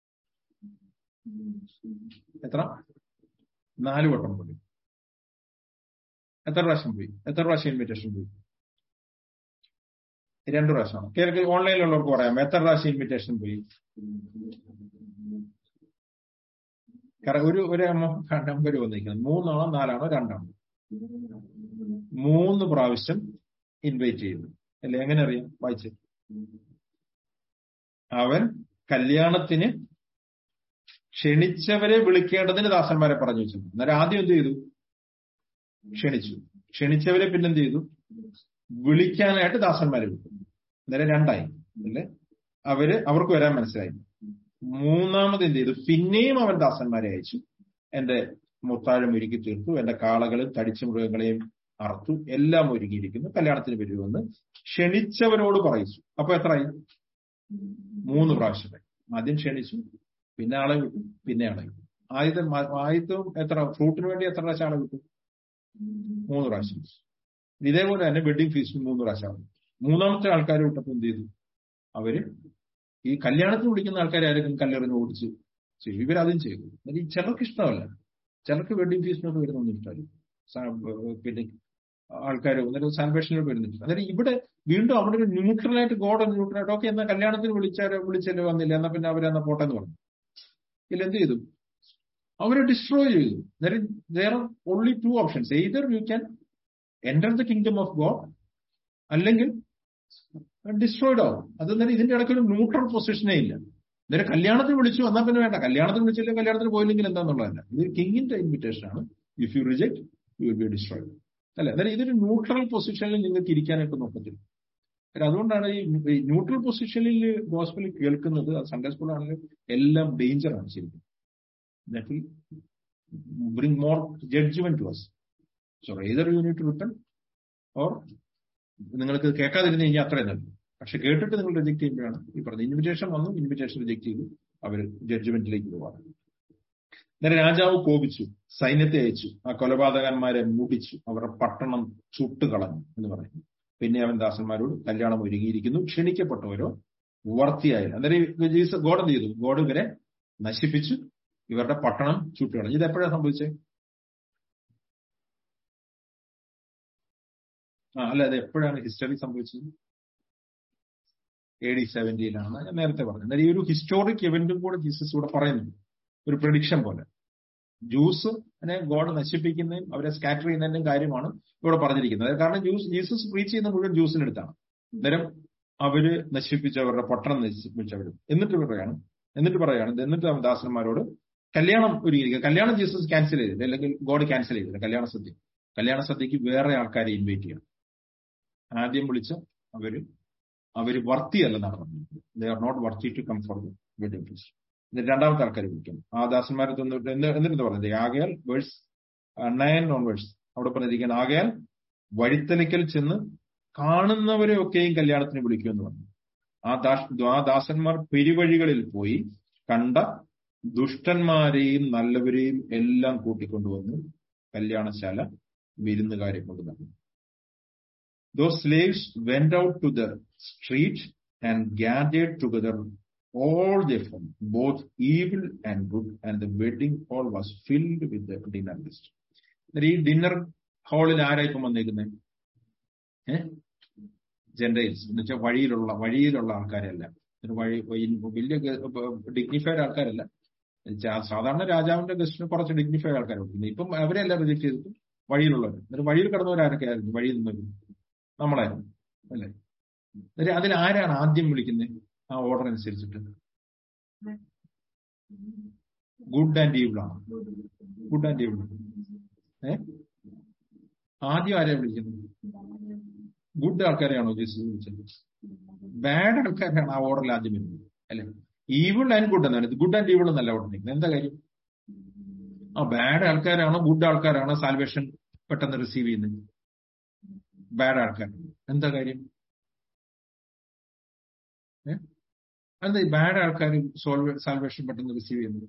എത്ര? നാല് വട്ടം പോയി. എത്ര പ്രാവശ്യം പോയി? എത്ര പ്രാവശ്യം ഇൻവിറ്റേഷൻ പോയി? രണ്ടു പ്രാവശ്യമാണ്. കേരളത്തിൽ ഓൺലൈനിലുള്ളവർക്ക് പറയാം എത്ര പ്രാവശ്യം ഇൻവിറ്റേഷൻ പോയി. ഒരു ഒരു നമ്പർ വന്നിരിക്കുന്നത് മൂന്നാണോ നാലാണോ രണ്ടാണോ? മൂന്ന് പ്രാവശ്യം ഇൻവൈറ്റ് ചെയ്തു അല്ലെ. എങ്ങനെ അറിയാം? വായിച്ച്. അവൻ കല്യാണത്തിന് ക്ഷണിച്ചവരെ വിളിക്കേണ്ടതിന് ദാസന്മാരെ പറഞ്ഞു വെച്ചു. അന്നേരം ആദ്യം എന്ത് ചെയ്തു? ക്ഷണിച്ചു. ക്ഷണിച്ചവരെ പിന്നെന്ത് ചെയ്തു? വിളിക്കാനായിട്ട് ദാസന്മാരെ വിട്ടു. അന്നേരം രണ്ടായി അല്ലേ. അവര് അവർക്ക് വരാൻ മനസ്സിലായി. മൂന്നാമത് എന്ത് ചെയ്തു? പിന്നെയും അവൻ ദാസന്മാരെ അയച്ചു. എന്റെ മുത്താഴം ഒരുക്കി തീർത്തു, എന്റെ കാളകളും തടിച്ച മൃഗങ്ങളെയും അറുത്തു, എല്ലാം ഒരുങ്ങിയിരിക്കുന്നു, കല്യാണത്തിന് വരുമെന്ന് ക്ഷണിച്ചവരോട് പറയിച്ചു. അപ്പൊ എത്രയായി? മൂന്ന് പ്രാവശ്യമായി. ആദ്യം ക്ഷണിച്ചു, പിന്നെ ആളെ വിട്ടു, പിന്നെ ആളെ വിട്ടു. ആദ്യത്തെ ആദ്യത്തും എത്ര ഫ്രൂട്ടിന് വേണ്ടി എത്ര പ്രാവശ്യം ആളെ വിട്ടു? മൂന്ന് പ്രാവശ്യം. ഇതേപോലെ തന്നെ വെഡിങ് ഫീസ്റ്റിന് മൂന്ന് പ്രാവശ്യം. മൂന്നാമത്തെ ആൾക്കാരെ വിട്ടപ്പോൾ എന്ത് ചെയ്തു? അവര് ഈ കല്യാണത്തിന് വിളിക്കുന്ന ആൾക്കാരെ ആരെങ്കിലും കല്ലെറിഞ്ഞ് ഓടിച്ച് ചെയ്യും. ഇവരതും ചെയ്തു. ഈ ചിലർക്ക് ഇഷ്ടമല്ല. ചിലർക്ക് വെഡിങ് ഫീസ്റ്റിനൊക്കെ വരുന്നൊന്നും ഇഷ്ടമല്ല. പിന്നെ ആൾക്കാർ അന്നേരം സാൽവേഷനിൽ വരുന്നില്ല. അന്നേരം ഇവിടെ വീണ്ടും അവിടെ ഒരു ന്യൂട്രലായിട്ട് ഗോഡ് ന്യൂട്രലായിട്ട് ഓക്കെ എന്നാ കല്യാണത്തിന് വിളിച്ചാൽ വിളിച്ചല്ലേ വന്നില്ല, എന്നാ പിന്നെ അവരെന്നാ പോട്ടെ എന്ന് പറഞ്ഞു. ഇല്ല, എന്ത് ചെയ്തു? അവരെ ഡിസ്ട്രോയ് ചെയ്തു. there are only two options. Either you can enter the kingdom of God, അല്ലെങ്കിൽ ഡിസ്ട്രോയിഡ് ആവും. അതെന്നാലും ഇതിന്റെ ഇടയ്ക്ക് ഒരു ന്യൂട്രൽ പൊസിഷനേ ഇല്ല. നേരെ കല്യാണത്തിന് വിളിച്ചു എന്നാ പിന്നെ വേണ്ട, കല്യാണത്തിന് വിളിച്ചില്ല കല്യാണത്തിന് പോയില്ലെങ്കിൽ എന്താന്നുള്ളതല്ല. ഇത് കിങ്ങിന്റെ ഇൻവിറ്റേഷൻ ആണ്. If you reject you will be destroyed അല്ലെ. അന്നേരം ഇതൊരു ന്യൂട്രൽ പൊസിഷനിൽ നിങ്ങൾക്ക് ഇരിക്കാനായിട്ട് നോക്കത്തില്ല. അതുകൊണ്ടാണ് ഈ ന്യൂട്രൽ പൊസിഷനിൽ ഗോസ്പൽ കേൾക്കുന്നത്, സൺഡേ സ്കൂളാണെങ്കിലും എല്ലാം ഡേഞ്ചറാണ് ശരിക്കും. that will bring more judgment to us. So either you need to repent or നിങ്ങൾക്ക് കേൾക്കാതിരുന്ന് കഴിഞ്ഞാൽ അത്രയും നല്ലത്. പക്ഷെ കേട്ടിട്ട് നിങ്ങൾ റിജക്ട് ചെയ്യുമ്പോഴാണ് ഈ പറഞ്ഞത്. ഇൻവിറ്റേഷൻ വന്നു, ഇൻവിറ്റേഷൻ റിജക്ട് ചെയ്തു, അവർ ജഡ്ജ്മെന്റിലേക്ക് പോവാണ്. നേരെ രാജാവ് കോപിച്ചു, സൈന്യത്തെ അയച്ചു, ആ കൊലപാതകന്മാരെ മുടിച്ചു, അവരുടെ പട്ടണം ചുട്ടുകളഞ്ഞു എന്ന് പറയുന്നു. പിന്നെ അവൻ ദാസന്മാരോട് കല്യാണം ഒരുങ്ങിയിരിക്കുന്നു, ക്ഷണിക്കപ്പെട്ടവരോ വർത്തിയായില്ല. അന്നേരം ജീസസ് ഗോഡ് എന്ത് ചെയ്തു? ഗോഡ് ഇവരെ നശിപ്പിച്ചു, ഇവരുടെ പട്ടണം ചുട്ടുകളഞ്ഞു. ഇത് എപ്പോഴാണ് സംഭവിച്ചത്? ആ അല്ല, അത് എപ്പോഴാണ് ഹിസ്റ്ററി സംഭവിച്ചത്? എ ഡി സെവന്റിയിലാണ് ഞാൻ നേരത്തെ പറഞ്ഞത്. എന്നാൽ ഈ ഒരു ഹിസ്റ്റോറിക് ഇവന്റും കൂടെ ജീസസ് ഇവിടെ പറയുന്നുണ്ട്, ഒരു പ്രഡിക്ഷൻ പോലെ. ജൂസ് ഗോഡ് നശിപ്പിക്കുന്നതും അവരെ സ്കാറ്റർ ചെയ്യുന്നതിന്റെയും കാര്യമാണ് ഇവിടെ പറഞ്ഞിരിക്കുന്നത്. കാരണം ജൂസ് ജീസസ് പ്രീച്ച് ചെയ്യുന്ന മുഴുവൻ ജ്യൂസിനടുത്താണ്. അന്നേരം അവര് നശിപ്പിച്ച് അവരുടെ പട്ടണം നശിപ്പിച്ചവരും എന്നിട്ട് പറയാണ് എന്നിട്ട് പറയാണ് എന്നിട്ട് ദാസന്മാരോട് കല്യാണം ഒരുങ്ങിയിരിക്കുക. കല്യാണം ജീസസ് ക്യാൻസൽ ചെയ്തില്ല, അല്ലെങ്കിൽ ഗോഡ് ക്യാൻസൽ ചെയ്തില്ല കല്യാണ സദ്യ. കല്യാണ സദ്യക്ക് വേറെ ആൾക്കാരെ ഇൻവൈറ്റ് ചെയ്യണം. ആദ്യം വിളിച്ച അവര് അവര് വർത്തി അല്ലെന്നാണ് പറഞ്ഞത്. They are not worthy to come for the wedding feast. എന്നിട്ട് രണ്ടാമത്തെ ആൾക്കാരെ വിളിക്കണം. ആ ദാസന്മാരെ തന്നിട്ട് എന്നിട്ട് പറഞ്ഞത് ആകയാൽ വേഴ്സ് നയൻ ഓൺ വേഴ്സ് അവിടെ പറഞ്ഞിരിക്കുകയാണ്, ആകയാൽ വഴിത്തലയ്ക്കൽ ചെന്ന് കാണുന്നവരെ ഒക്കെയും കല്യാണത്തിന് വിളിക്കുമെന്ന് പറഞ്ഞു. ആ ദാസ് ആ ദാസന്മാർ പെരുവഴികളിൽ പോയി കണ്ട ദുഷ്ടന്മാരെയും നല്ലവരെയും എല്ലാം കൂട്ടിക്കൊണ്ടുവന്ന് കല്യാണശാല വിരുന്നുകാരെ കൊണ്ട് നടന്നു. Those slaves went out to the street and gathered together all their fun, both evil and good, and the wedding hall was filled with the dinner list. ഈ ഡിന്നർ ഹാളിൽ ആരായിപ്പം വന്നേക്കുന്നത്? ഏഹ് ജെൻഡൈൽസ് എന്ന് വെച്ചാൽ വഴിയിലുള്ള വഴിയിലുള്ള ആൾക്കാരല്ല, വഴി വലിയ ഡിഗ്നിഫൈഡ് ആൾക്കാരല്ല. സാധാരണ രാജാവിന്റെ ഗസ്റ്റിന് കുറച്ച് ഡിഗ്നിഫൈഡ് ആൾക്കാരുണ്ട്. ഇപ്പം അവരെല്ലാം റിജക്ട് ചെയ്തിട്ട് വഴിയിലുള്ളവർ. എന്നിട്ട് വഴിയിൽ കിടന്നവരാരൊക്കെ ആയിരുന്നു? വഴിയിൽ നിന്നവർ നമ്മളായിരുന്നു അല്ലെ. എന്നിട്ട് അതിൽ ആരാണ് ആദ്യം വിളിക്കുന്നത്? ആ ഓർഡർ അനുസരിച്ചിട്ട് ഗുഡ് ആൻഡ് ഈവിൾ ആണ്. ഗുഡ് ആൻഡ് ഈവിൾ ഏ ആദ്യം ആരെയാണ് വിളിക്കുന്നത്? ഗുഡ് ആൾക്കാരെയാണോ ജീസസ് വിളിച്ചത്? ബാഡ് ആൾക്കാരാണ് ആ ഓർഡറിൽ ആദ്യം വരുന്നത് അല്ലെ. ഈവിൾ ആൻഡ് ഗുഡ് എന്നാണ്. ഗുഡ് ആൻഡ് ഈവിൾ എന്നല്ല ഓർഡർ നിൽക്കുന്നത്. എന്താ കാര്യം? ആ ബാഡ് ആൾക്കാരാണോ ഗുഡ് ആൾക്കാരാണോ സാൽവേഷൻ പെട്ടെന്ന് റിസീവ് ചെയ്യുന്നത്? ബാഡ് ആൾക്കാർ. എന്താ കാര്യം? ഏ എന്താ ഈ ബാഡ് ആൾക്കാർ സാൽവേഷൻ പെട്ടെന്ന് റിസീവ് ചെയ്യുന്നത്?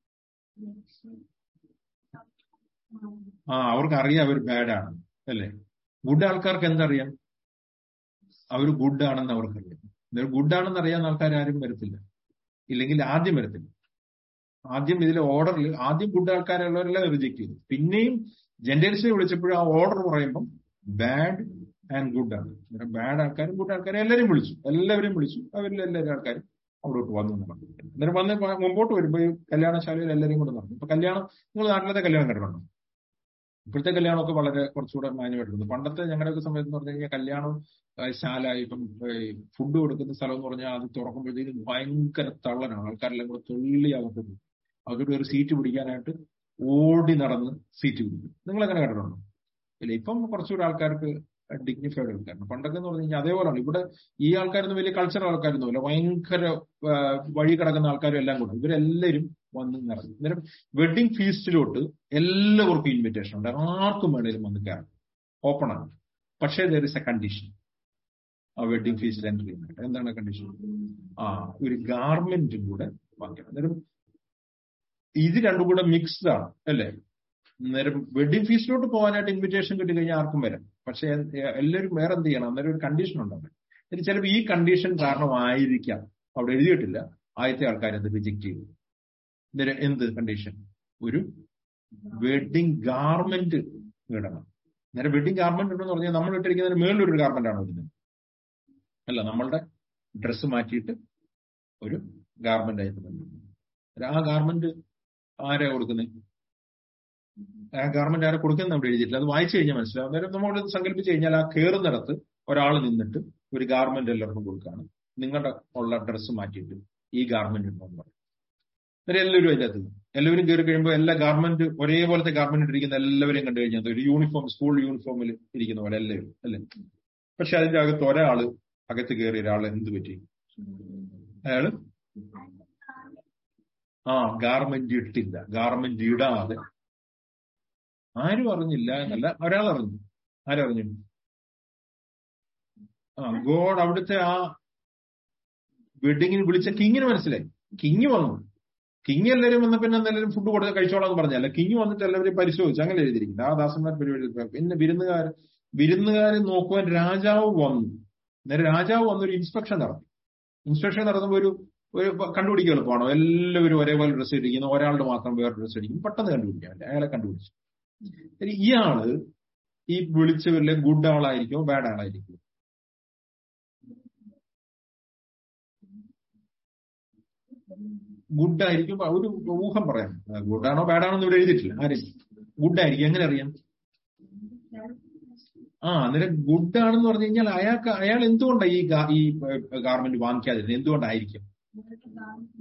ആ അവർക്ക് അറിയാം അവർ ബാഡാണ് അല്ലേ. ഗുഡ് ആൾക്കാർക്ക് എന്തറിയാം? അവർ ഗുഡ് ആണെന്ന് അവർക്കറിയാം. ഗുഡ് ആണെന്ന് അറിയാവുന്ന ആൾക്കാർ ആരും വരത്തില്ല, ഇല്ലെങ്കിൽ ആദ്യം വരത്തില്ല. ആദ്യം ഇതിലെ ഓർഡറിൽ ആദ്യം ഗുഡ് ആൾക്കാരുള്ളവരെല്ലാം റിജക്ട് ചെയ്തു. പിന്നെയും ജെന്റൈൽസിനെ വിളിച്ചപ്പോഴും ആ ഓർഡർ പറയുമ്പം ബാഡ് ആൻഡ് ഗുഡ് ആണ്. ബാഡ് ആൾക്കാരും ഗുഡ് ആൾക്കാരും എല്ലാവരും വിളിച്ചു, എല്ലാവരും വിളിച്ചു. അവരിൽ എല്ലാവരും ആൾക്കാരും അവിടോട്ട് വന്നു എന്ന് പറഞ്ഞു. അന്നേരം വന്ന് മുമ്പോട്ട് വരുമ്പോൾ ഈ കല്യാണശാലയിൽ എല്ലാവരും കൂടെ നടന്നു. ഇപ്പൊ കല്യാണം, നിങ്ങൾ നാട്ടിലത്തെ കല്യാണം കണ്ടിട്ടുണ്ടോ? ഇപ്പോഴത്തെ കല്യാണമൊക്കെ വളരെ കുറച്ചുകൂടെ മാന്യമായിട്ടുണ്ട്. പണ്ടത്തെ ഞങ്ങളുടെയൊക്കെ സമയത്ത് എന്ന് പറഞ്ഞു കഴിഞ്ഞാൽ കല്യാണം ശാല, ഇപ്പം ഫുഡ് കൊടുക്കുന്ന സ്ഥലം എന്ന് പറഞ്ഞാൽ അത് തുറക്കുമ്പോഴത്തേക്കും ഭയങ്കര തള്ളനാണ്. ആൾക്കാരെല്ലാം കൂടെ തുള്ളിയാകത്ത് പോകും. അവരുടെ ഒരു സീറ്റ് പിടിക്കാനായിട്ട് ഓടി നടന്ന് സീറ്റ് പിടിക്കും. നിങ്ങൾ അങ്ങനെ കണ്ടിട്ടുണ്ടോ? ഇല്ല. ഇപ്പം കുറച്ചുകൂടെ ആൾക്കാർക്ക് ഡിഗ്നിഫൈഡ് ആൾക്കാരാണ്. പണ്ടൊക്കെ എന്ന് പറഞ്ഞു കഴിഞ്ഞാൽ അതേപോലെയാണ്. ഇവിടെ ഈ ആൾക്കാരൊന്നും വലിയ കൾച്ചറൽ ആൾക്കാരൊന്നുമില്ല, ഭയങ്കര വഴി കിടക്കുന്ന ആൾക്കാരും എല്ലാം കൂടെ ഇവരെല്ലാവരും വന്ന് നിറഞ്ഞു. അന്നേരം വെഡിങ് ഫീസ്റ്റിലോട്ട് എല്ലാവർക്കും ഇൻവിറ്റേഷൻ ഉണ്ട്, ആർക്കും വേണേലും വന്ന് കയറാം, ഓപ്പൺ ആണ്. പക്ഷേ ദർ ഇസ് എ കണ്ടീഷൻ ആ വെഡിങ് ഫീസ്റ്റിൽ എൻട്രി ചെയ്യുന്നുണ്ട്. എന്താണ് കണ്ടീഷൻ? ആ ഒരു ഗാർമെന്റും കൂടെ വാങ്ങിക്കണം. അന്നേരം ഇത് രണ്ടും കൂടെ മിക്സ്ഡ് ആണ് അല്ലേ. അന്നേരം വെഡിങ് ഫീസ്റ്റിലോട്ട് പോകാനായിട്ട് ഇൻവിറ്റേഷൻ കിട്ടി കഴിഞ്ഞാൽ ആർക്കും വരാം. പക്ഷെ എല്ലാവരും വേറെ എന്ത് ചെയ്യണം? അന്നേരം ഒരു കണ്ടീഷൻ ഉണ്ട്. ചിലപ്പോൾ ഈ കണ്ടീഷൻ കാരണമായിരിക്കാം അവിടെ എഴുതിയിട്ടില്ല, ആദ്യത്തെ ആൾക്കാർ അത് റിജക്ട് ചെയ്തു. അന്നേരം എന്ത് കണ്ടീഷൻ? ഒരു വെഡിങ് ഗാർമെന്റ് ഇടണം. അന്നേരം വെഡിങ് ഗാർമെന്റ് ഉണ്ടെന്ന് പറഞ്ഞാൽ നമ്മൾ ഇട്ടിരിക്കുന്നതിന് മേളിലൊരു ഗാർമെന്റ് ആണോ ഇടുന്നത്? അല്ല, നമ്മളുടെ ഡ്രസ്സ് മാറ്റിയിട്ട് ഒരു ഗാർമെന്റ് ആയിട്ട് ആ ഗാർമെന്റ് ആരാ കൊടുക്കുന്നത്? ആ ഗാർമെന്റ് ആരെ കൊടുക്കുന്നത് അവിടെ എഴുതിയിട്ടില്ല. അത് വായിച്ചു കഴിഞ്ഞാൽ മനസ്സിലാവും. അന്നേരം നമ്മൾ സങ്കല്പിച്ച് കഴിഞ്ഞാൽ ആ കയറുന്നിടത്ത് ഒരാൾ നിന്നിട്ട് ഒരു ഗാർമെന്റ് എല്ലാവർക്കും കൊടുക്കുകയാണ്. നിങ്ങളുടെ ഉള്ള ഡ്രസ്സ് മാറ്റിയിട്ട് ഈ ഗാർമെന്റ് ഉണ്ടോന്ന് പറയും. അന്നേരം എല്ലാവരും അതിൻ്റെ അകത്ത് എല്ലാവരും കയറി കഴിയുമ്പോൾ എല്ലാ ഗാർമെന്റ് ഒരേപോലത്തെ ഗാർമെന്റ് ഇട്ടിരിക്കുന്ന എല്ലാവരെയും കണ്ടു കഴിഞ്ഞാൽ ഒരു യൂണിഫോം, സ്കൂൾ യൂണിഫോമിൽ ഇരിക്കുന്ന പോലെ എല്ലാവരും അല്ലേ. പക്ഷെ അതിന്റെ അകത്ത് ഒരാള് അകത്ത് കയറിയ ഒരാൾ എന്ത് പറ്റി? അയാള് ആ ഗാർമെന്റ് ഇട്ടില്ല. ഗാർമെന്റ് ഇടാതെ ആരും അറിഞ്ഞില്ല എന്നല്ല, ഒരാൾ അറിഞ്ഞു. ആരറിഞ്ഞു? ആ ഗോഡ് അവിടുത്തെ ആ വെഡിങ്ങിന് വിളിച്ച കിങ്ങിന് മനസ്സിലായി. കിങ് വന്നു. കിങ് എല്ലാവരും വന്ന പിന്നെ എല്ലാവരും ഫുഡ് കൊടുത്ത് കഴിച്ചോളാം എന്ന് പറഞ്ഞല്ല, കിങ് വന്നിട്ട് എല്ലാവരും പരിശോധിച്ചു. അങ്ങനെ എഴുതിയിരിക്കുന്നത് ആ ദാസന്മാർ പരിപാടി. പിന്നെ വിരുന്നുകാർ വിരുന്നുകാരെ നോക്കുവാൻ രാജാവ് വന്നു. നേരെ രാജാവ് വന്നൊരു ഇൻസ്പെക്ഷൻ നടത്തി. ഇൻസ്പെക്ഷൻ നടത്തുമ്പോൾ ഒരു ഒരു കണ്ടുപിടിക്കുക എളുപ്പമാണോ? എല്ലാവരും ഒരേപോലെ ഡ്രസ്സ് ഇരിക്കുന്നു, ഒരാളുടെ മാത്രം വേറെ ഡ്രസ്സ് ഇരിക്കും. പെട്ടെന്ന് കണ്ടുപിടിക്കാൻ പറ്റും. അയാളെ കണ്ടുപിടിച്ചു. ഇയാള് ഈ വിളിച്ചവരിലെ ഗുഡ് ആളായിരിക്കുമോ ബാഡ് ആളായിരിക്കുമോ? ഗുഡ് ആയിരിക്കും. ഒരു ഊഹം പറയാം. ഗുഡാണോ ബാഡാണോ എന്ന് ഇവിടെ എഴുതിയിട്ടില്ല. ആരും ഗുഡ് ആയിരിക്കും. എങ്ങനെ അറിയാം? ആ അന്നേരം ഗുഡ് ആണെന്ന് പറഞ്ഞു കഴിഞ്ഞാൽ അയാൾക്ക് അയാൾ എന്തുകൊണ്ടാണ് ഈ ഈ ഗാർമെന്റ് വാങ്ങിക്കാതിരുന്നത്? എന്തുകൊണ്ടായിരിക്കും?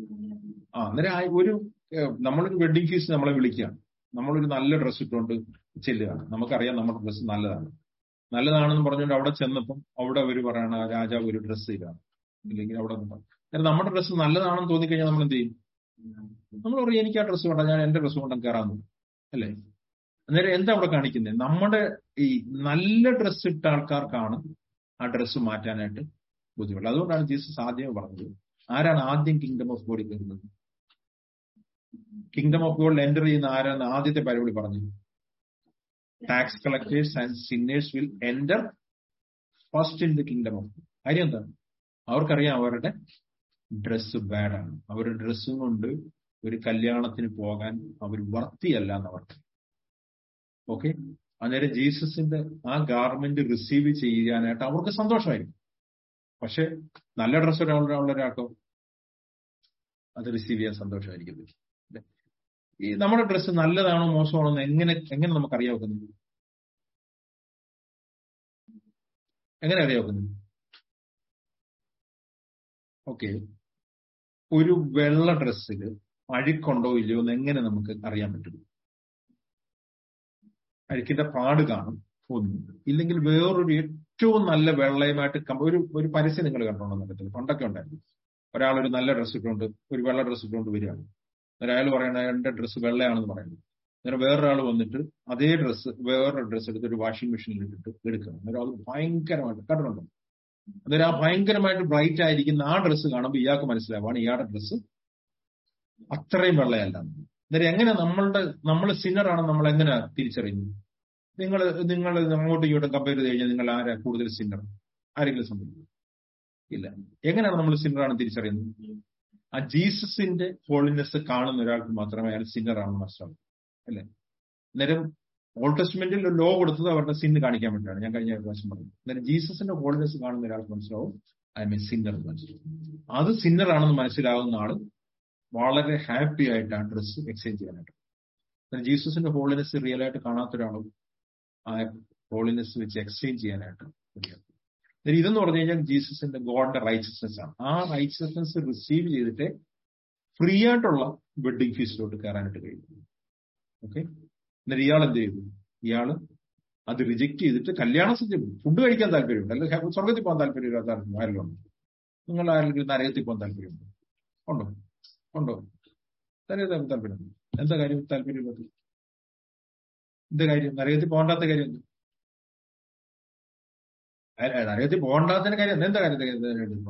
ആ അന്നേരം ഒരു നമ്മളൊരു വെഡിങ് ഫീസ്റ്റ് നമ്മളെ വിളിക്കുകയാണ്. നമ്മളൊരു നല്ല ഡ്രസ്സ് ഇട്ടുകൊണ്ട് ചെല്ലുകയാണ്. നമുക്കറിയാം നമ്മുടെ ഡ്രസ്സ് നല്ലതാണ് നല്ലതാണെന്ന് പറഞ്ഞുകൊണ്ട് അവിടെ ചെന്നപ്പം അവിടെ അവർ പറയണ രാജാവ് ഒരു ഡ്രസ്സ് ഇതാണ്, ഇല്ലെങ്കിൽ അവിടെ കാരണം നമ്മുടെ ഡ്രസ്സ് നല്ലതാണെന്ന് തോന്നിക്കഴിഞ്ഞാൽ നമ്മൾ എന്ത് ചെയ്യും? നമ്മൾ പറയും എനിക്ക് ആ ഡ്രസ്സ് വേണ്ട, ഞാൻ എന്റെ ഡ്രസ്സ് കൊണ്ടും കയറാൻ തോന്നും അല്ലേ? അന്നേരം എന്താ അവിടെ കാണിക്കുന്നത്? നമ്മുടെ ഈ നല്ല ഡ്രസ്സ് ഇട്ട ആൾക്കാർക്കാണ് ആ ഡ്രസ്സ് മാറ്റാനായിട്ട് ബുദ്ധിമുട്ട്. അതുകൊണ്ടാണ് ജീസസ് ആദ്യം പറഞ്ഞത്, ആരാണ് ആദ്യം കിങ്ഡം ഓഫ് ഗോഡിൽ കയറുന്നത്? കിങ്ഡം ഓഫ് ഗോഡിൽ എൻ്റർ ചെയ്യുന്ന ആരാണ് ആദ്യത്തെ പരിപാടി പറഞ്ഞത്? Tax collectors and sinners will enter first in the kingdom of God. കാര്യം എന്താണ്? അവർക്കറിയാം അവരുടെ ഡ്രസ്സ് ബാഡാണ്, അവരുടെ ഡ്രസ്സും കൊണ്ട് ഒരു കല്യാണത്തിന് പോകാൻ അവർ വർത്തിയല്ല എന്നവർക്ക്. ഓക്കെ, അന്നേരം ജീസസിന്റെ ആ ഗാർമെന്റ് റിസീവ് ചെയ്യാനായിട്ട് അവർക്ക് സന്തോഷമായിരിക്കും. പക്ഷെ നല്ല ഡ്രസ്സ് ഒരാളുടെ ഒരാൾക്കോ അത് റിസീവ് ചെയ്യാൻ സന്തോഷമായിരിക്കും. ഈ നമ്മുടെ ഡ്രസ്സ് നല്ലതാണോ മോശമാണോ എന്ന് എങ്ങനെ എങ്ങനെ നമുക്ക് അറിയാവുന്നത്? എങ്ങനെ അറിയാവുന്നത്? ഓക്കെ, ഒരു വെള്ള ഡ്രസ്സിൽ അഴുക്കുണ്ടോ ഇല്ലയോ എന്ന് എങ്ങനെ നമുക്ക് അറിയാൻ പറ്റും? അഴുക്കിന്റെ പാട് കാണും ഒന്നും, ഇല്ലെങ്കിൽ വേറൊരു ഏറ്റവും നല്ല വെള്ളയുമായിട്ട് ഒരു ഒരു പരസ്യം നിങ്ങൾ കണ്ടോണ്ടെന്ന് പറ്റില്ല. പണ്ടൊക്കെ ഉണ്ടായിരുന്നു, ഒരാളൊരു നല്ല ഡ്രസ്സ് ഇട്ടുകൊണ്ട് ഒരു വെള്ള ഡ്രസ്സ് ഇട്ടുകൊണ്ട് വരികയാണ്. അന്നേരം അയാൾ പറയണ എന്റെ ഡ്രസ്സ് വെള്ളയാണെന്ന് പറയുന്നത്. അന്നേരം വേറൊരാൾ വന്നിട്ട് അതേ ഡ്രസ്സ് വേറൊരു ഡ്രസ്സ് എടുത്ത് ഒരു വാഷിംഗ് മെഷീനിൽ ഇട്ടിട്ട് എടുക്കണം. അന്നേരം അത് ഭയങ്കരമായിട്ട് കണ്ടിട്ടുണ്ടോ? അന്നേരം ആ ഭയങ്കരമായിട്ട് ബ്രൈറ്റ് ആയിരിക്കുന്ന ആ ഡ്രസ്സ് കാണുമ്പോൾ ഇയാൾക്ക് മനസ്സിലാവാണ് ഇയാളുടെ ഡ്രസ്സ് അത്രയും വെള്ളയല്ല. അന്നേരം എങ്ങനെ നമ്മളുടെ നമ്മൾ സിന്നറാണെന്ന് നമ്മൾ എങ്ങനെ തിരിച്ചറിയുന്നു? നിങ്ങൾ നിങ്ങൾ അങ്ങോട്ടും ഇങ്ങോട്ടും കമ്പയർ ചെയ്ത് കഴിഞ്ഞാൽ നിങ്ങൾ ആരാ കൂടുതൽ സിന്നർ? ആരെങ്കിലും സംഭവിക്കും? ഇല്ല. എങ്ങനെയാണ് നമ്മൾ സിന്നറാണെന്ന് തിരിച്ചറിയുന്നത്? ആ ജീസസിന്റെ ഹോളിനെസ് കാണുന്ന ഒരാൾക്ക് മാത്രമേ അയാൾ സിന്നറാണെന്ന് മനസ്സിലാവും അല്ലെ? അന്നേരം ഓൾഡ് ടെസ്റ്റ്മെന്റിൽ ലോ കൊടുത്തത് അവരുടെ സിന്ന് കാണിക്കാൻ വേണ്ടിയാണ്. ഞാൻ കഴിഞ്ഞ പ്രാവശ്യം പറഞ്ഞു. അന്നേരം ജീസസിന്റെ ഹോളിനെസ് കാണുന്ന ഒരാൾക്ക് മനസ്സിലാവും ഐ എം എ സിന്നർ എന്ന് മനസ്സിലാവും. അത് സിന്നറാണെന്ന് മനസ്സിലാവുന്ന ആള് വളരെ ഹാപ്പി ആയിട്ട് ആ ഡ്രസ്സ് എക്സ്ചേഞ്ച് ചെയ്യാനായിട്ട്. ജീസസിന്റെ ഹോളിനെസ് റിയൽ ആയിട്ട് കാണാത്ത ഒരാളും ആ ഹോളിനെസ് വെച്ച് എക്സ്ചേഞ്ച് ചെയ്യാനായിട്ട്. ഇതെന്ന് പറഞ്ഞു കഴിഞ്ഞാൽ ജീസസിന്റെ ഗോഡിന്റെ റൈറ്റ്സസ്നെസ് ആണ്. ആ റൈറ്റ്സസ്നെസ് റിസീവ് ചെയ്തിട്ട് ഫ്രീ ആയിട്ടുള്ള വെഡിങ് ഫീസ്റ്റിലോട്ട് കയറാനായിട്ട് കഴിയും. ഓക്കെ, എന്നിട്ട് ഇയാൾ എന്ത് ചെയ്തു? ഇയാള് അത് റിജക്ട് ചെയ്തിട്ട് കല്യാണ സദ്യ ഫുഡ് കഴിക്കാൻ താല്പര്യമുണ്ട്, അല്ലെങ്കിൽ സ്വർഗത്തിൽ പോകാൻ താല്പര്യമില്ലാത്ത ആർക്കും ആരെങ്കിലും ഉണ്ട്? നിങ്ങൾ ആരെങ്കിലും നരകത്തിൽ പോകാൻ താല്പര്യമുണ്ടോ? ഉണ്ടോ? ഉണ്ടോ? നരകത്തിൽ താല്പര്യമുണ്ടോ? എന്താ കാര്യം താല്പര്യമില്ലാത്ത? എന്താ കാര്യം? നരകത്തിൽ പോകണ്ടാത്ത കാര്യം എന്താ? നരകത്തിൽ പോകണ്ടാത്തതിന്റെ കാര്യം എന്താ കാര്യം?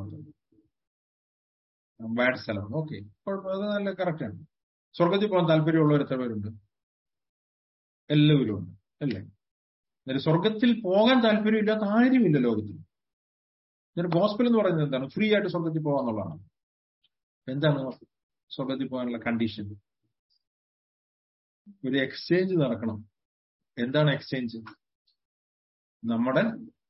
ബാഡ് സ്ഥലമാണ്. ഓക്കെ, അത് നല്ല കറക്റ്റാണ്. സ്വർഗത്തിൽ പോകാൻ താല്പര്യമുള്ളവർ എത്ര പേരുണ്ട്? എല്ലാവരും ഉണ്ട് അല്ലേ? അന്നേരം സ്വർഗത്തിൽ പോകാൻ താല്പര്യമില്ലാത്ത ആരുമില്ല ലോകത്തിൽ. അന്നേരം ഗോസ്പൽ എന്ന് പറയുന്നത് എന്താണ്? ഫ്രീ ആയിട്ട് സ്വർഗത്തിൽ പോകാന്നുള്ളതാണ്. എന്താണ് സ്വർഗത്തിൽ പോകാനുള്ള കണ്ടീഷൻ? ഒരു എക്സ്ചേഞ്ച് നടക്കണം. എന്താണ് എക്സ്ചേഞ്ച്? നമ്മുടെ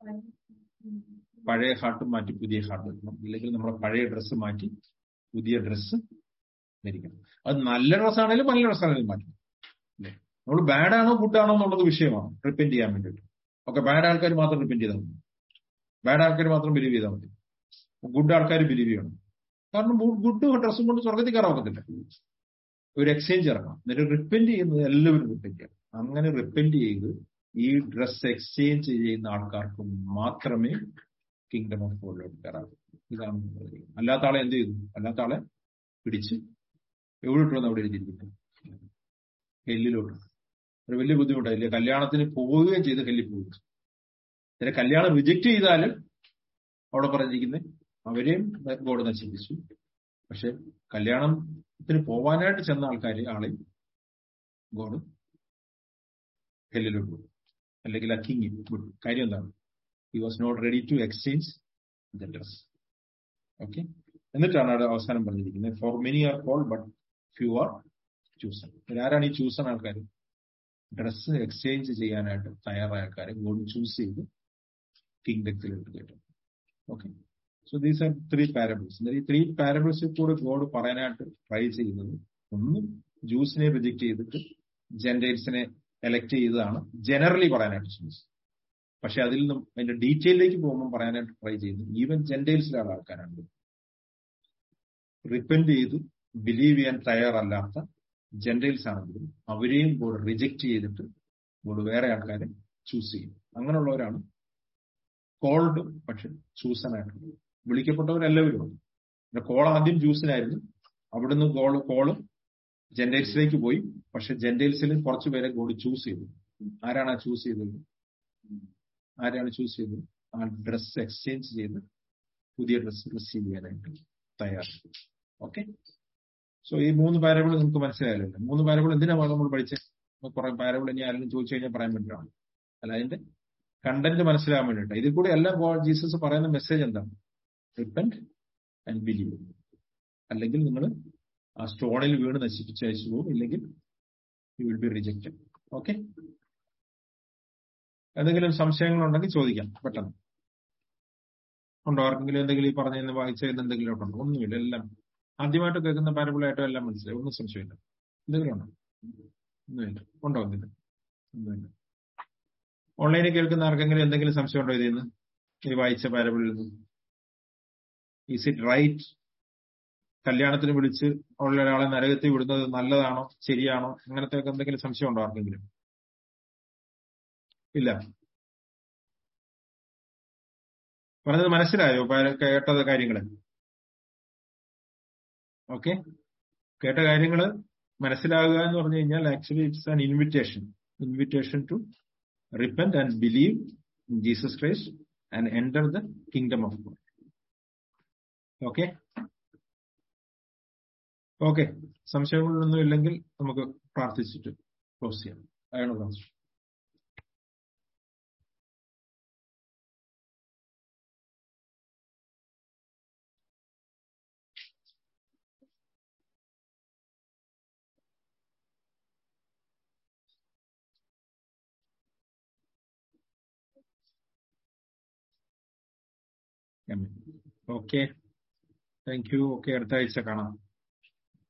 പഴയ ഹാർട്ട് മാറ്റി പുതിയ ഹാർട്ട് വെക്കണം, ഇല്ലെങ്കിൽ നമ്മുടെ പഴയ ഡ്രസ്സ് മാറ്റി പുതിയ ഡ്രസ്സ് ധരിക്കണം. അത് നല്ല ഡ്രസ്സാണെങ്കിലും നല്ല ഡ്രസ്സാണെങ്കിലും മാറ്റണം അല്ലേ? നമ്മൾ ബാഡാണോ ഗുഡാണോ എന്നുള്ളത് വിഷയമാണ് റിപ്പൻറ്റ് ചെയ്യാൻ വേണ്ടിയിട്ട്. ഓക്കെ, ബാഡ് ആൾക്കാർ മാത്രം റിപ്പൻറ്റ് ചെയ്താൽ മതി, ബാഡ് ആൾക്കാർ മാത്രം ബിലീവ് ചെയ്താൽ മതി. ഗുഡ് ആൾക്കാർ ബിലീവ് ചെയ്യണം. കാരണം ഗുഡ് ഡ്രസ്സും കൊണ്ട് സ്വർഗത്തിൽ കയറാൻ പറ്റത്തില്ല. ഒരു എക്സ്ചേഞ്ച് ഇറങ്ങണം. എന്നിട്ട് റിപ്പൻറ്റ് ചെയ്യുന്നത് എല്ലാവരും റിപ്പൻറ്റ് ചെയ്യണം. അങ്ങനെ റിപ്പൻറ്റ് ചെയ്ത് ഈ ഡ്രസ് എക്സ്ചേഞ്ച് ചെയ്യുന്ന ആൾക്കാർക്ക് മാത്രമേ കിങ്ഡം ഓഫ് ഗോഡിലോട്ട് കയറാവൂ. ഇതാണ്. അല്ലാത്ത ആളെ എന്ത് ചെയ്തു? അല്ലാത്ത ആളെ പിടിച്ച് എവിടെ ഇട്ടുവന്ന് അവിടെ എഴുതിയിരിക്കുന്നത്? ഹെല്ലിലോട്ട്. ഒരു വലിയ ബുദ്ധിമുട്ടായില്ലേ? കല്യാണത്തിന് പോവുകയും ചെയ്ത് ഹെല്ലിൽ പോവുക. ചില കല്യാണം റിജക്ട് ചെയ്താലും അവിടെ പറഞ്ഞിരിക്കുന്നത് അവരെയും ഗോഡ് നശിപ്പിച്ചു. പക്ഷെ കല്യാണത്തിന് പോവാനായിട്ട് ചെന്ന ആൾക്കാർ ആളെയും ഗോഡ് ഹെല്ലിലോട്ട് പോകും, അല്ലെങ്കിൽ ആ കിങ് വിട്ടു. കാര്യം എന്താണ്? He was not ready to exchange the dress. Okay, എന്നിട്ടാണ് അവിടെ അവസാനം പറഞ്ഞിരിക്കുന്നത് for many are called but few are chosen. ആരാണ് ഈ ചൂസൺ ആൾക്കാർ? ഡ്രസ്സ് എക്സ്ചേഞ്ച് ചെയ്യാനായിട്ട് തയ്യാറായ ആൾക്കാരെ ഗോഡ് ചൂസ് ചെയ്ത് കിങ്ഡത്തിലോട്ട് കേട്ടു. Okay, so these are three parables. ഈ ത്രീ പാരബിൾസിൽ കൂടെ ഗോഡ് പറയാനായിട്ട് ട്രൈ ചെയ്യുന്നത്, ഒന്ന് ജൂസിനെ റിജക്ട് ചെയ്തിട്ട് ജെന്റൈൽസിനെ എലക്ട് ചെയ്തതാണ് ജനറലി പറയാനായിട്ട് ശ്രമിച്ചത്. പക്ഷെ അതിൽ നിന്നും അതിന്റെ ഡീറ്റെയിലേക്ക് പോകുമ്പോൾ പറയാനായിട്ട് ട്രൈ ചെയ്യുന്നു ഈവൻ ജെന്റൈൽസിലുള്ള ആൾക്കാരാണ്. റിപ്പന്റ് ചെയ്ത് ബിലീവ് ചെയ്യാൻ തയ്യാറല്ലാത്ത ജെന്റൈൽസ് ആണെങ്കിലും അവരെയും കൂടെ റിജക്ട് ചെയ്തിട്ട് ഗോഡ് വേറെ ആൾക്കാരെ ചൂസ് ചെയ്യും. അങ്ങനെയുള്ളവരാണ് കോൾഡ് പക്ഷെ ചൂസൺ ആയിട്ടുള്ളത്. വിളിക്കപ്പെട്ടവരെല്ലാവരും. കോൾ ആദ്യം ജൂസിനായിരുന്നു, അവിടുന്ന് കോള് കോള് ജെന്റൈൽസിലേക്ക് പോയി. പക്ഷെ ജെന്റൈൽസിൽ കുറച്ചു പേരെ ഗോഡ് ചൂസ് ചെയ്തു. ആരാണ് ആ ചൂസ് ചെയ്തത്? ആരാണ് ചൂസ് ചെയ്തത്? ആ ഡ്രസ് എക്സ്ചേഞ്ച് ചെയ്ത് പുതിയ ഡ്രസ് റിസീവ് ചെയ്യാനായിട്ട് തയ്യാറാണ്. ഓക്കെ, സോ ഈ മൂന്ന് പാരബിൾ നിങ്ങൾക്ക് മനസ്സിലായല്ലോ. മൂന്ന് പാരബിൾ എന്തിനാണ് നമ്മൾ പഠിച്ചത്? കുറെ പാരബിൾ ഇനി ആരെങ്കിലും ചോദിച്ചു കഴിഞ്ഞാൽ പറയാൻ വേണ്ടിയിട്ടാണ്, അല്ല അതിന്റെ കണ്ടന്റ് മനസ്സിലാകാൻ വേണ്ടിയിട്ട്. ഇതിൽ കൂടി എല്ലാം ജീസസ് പറയുന്ന മെസ്സേജ് എന്താണ്? Repent and believe. അല്ലെങ്കിൽ നിങ്ങൾ ആ സ്റ്റോണിൽ വീണ് നശിപ്പിച്ച് അയച്ചു പോകും, ഇല്ലെങ്കിൽ you will be rejected. Okay, എന്തെങ്കിലും സംശയങ്ങളുണ്ടെങ്കിൽ ചോദിക്കാം പെട്ടെന്ന്. ഉണ്ടോ ആർക്കെങ്കിലും എന്തെങ്കിലും ഈ പറഞ്ഞ വായിച്ചതിന് എന്തെങ്കിലും ഉണ്ടോ? ഒന്നുമില്ല, എല്ലാം ആദ്യമായിട്ട് കേൾക്കുന്ന പാരബിളായിട്ടും എല്ലാം മനസ്സിലായി. ഒന്നും സംശയമില്ല. എന്തെങ്കിലും ഉണ്ടോ? ഒന്നുമില്ല. ഉണ്ടോ? ഒന്നില്ല, ഒന്നുമില്ല. ഓൺലൈനിൽ കേൾക്കുന്ന ആർക്കെങ്കിലും എന്തെങ്കിലും സംശയം ഉണ്ടോ ഇതിൽ നിന്ന്, ഈ വായിച്ച പാരബിളിൽ നിന്ന്? Is it right? കല്യാണത്തിന് വിളിച്ച് ഉള്ള ഒരാളെ നരകത്തിൽ വിടുന്നത് നല്ലതാണോ ശരിയാണോ? അങ്ങനത്തെ ഒക്കെ എന്തെങ്കിലും സംശയം ഉണ്ടോ ആർക്കെങ്കിലും? ഇല്ല. പറഞ്ഞത് മനസ്സിലായോ? കേട്ടത് കാര്യങ്ങള് ഓക്കെ, കേട്ട കാര്യങ്ങള് മനസ്സിലാകുക എന്ന് പറഞ്ഞു കഴിഞ്ഞാൽ actually it's an invitation invitation to repent and believe in Jesus Christ and enter the kingdom of God. Okay okay സംശയങ്ങളൊന്നും ഇല്ലെങ്കിൽ നമുക്ക് പ്രാർത്ഥിച്ചിട്ട് ക്ലോസ് ചെയ്യാം. അതാണ് പ്രാർത്ഥിച്ചു. Okay, thank you. ഓക്കെ, അടുത്ത ആഴ്ച കാണാം.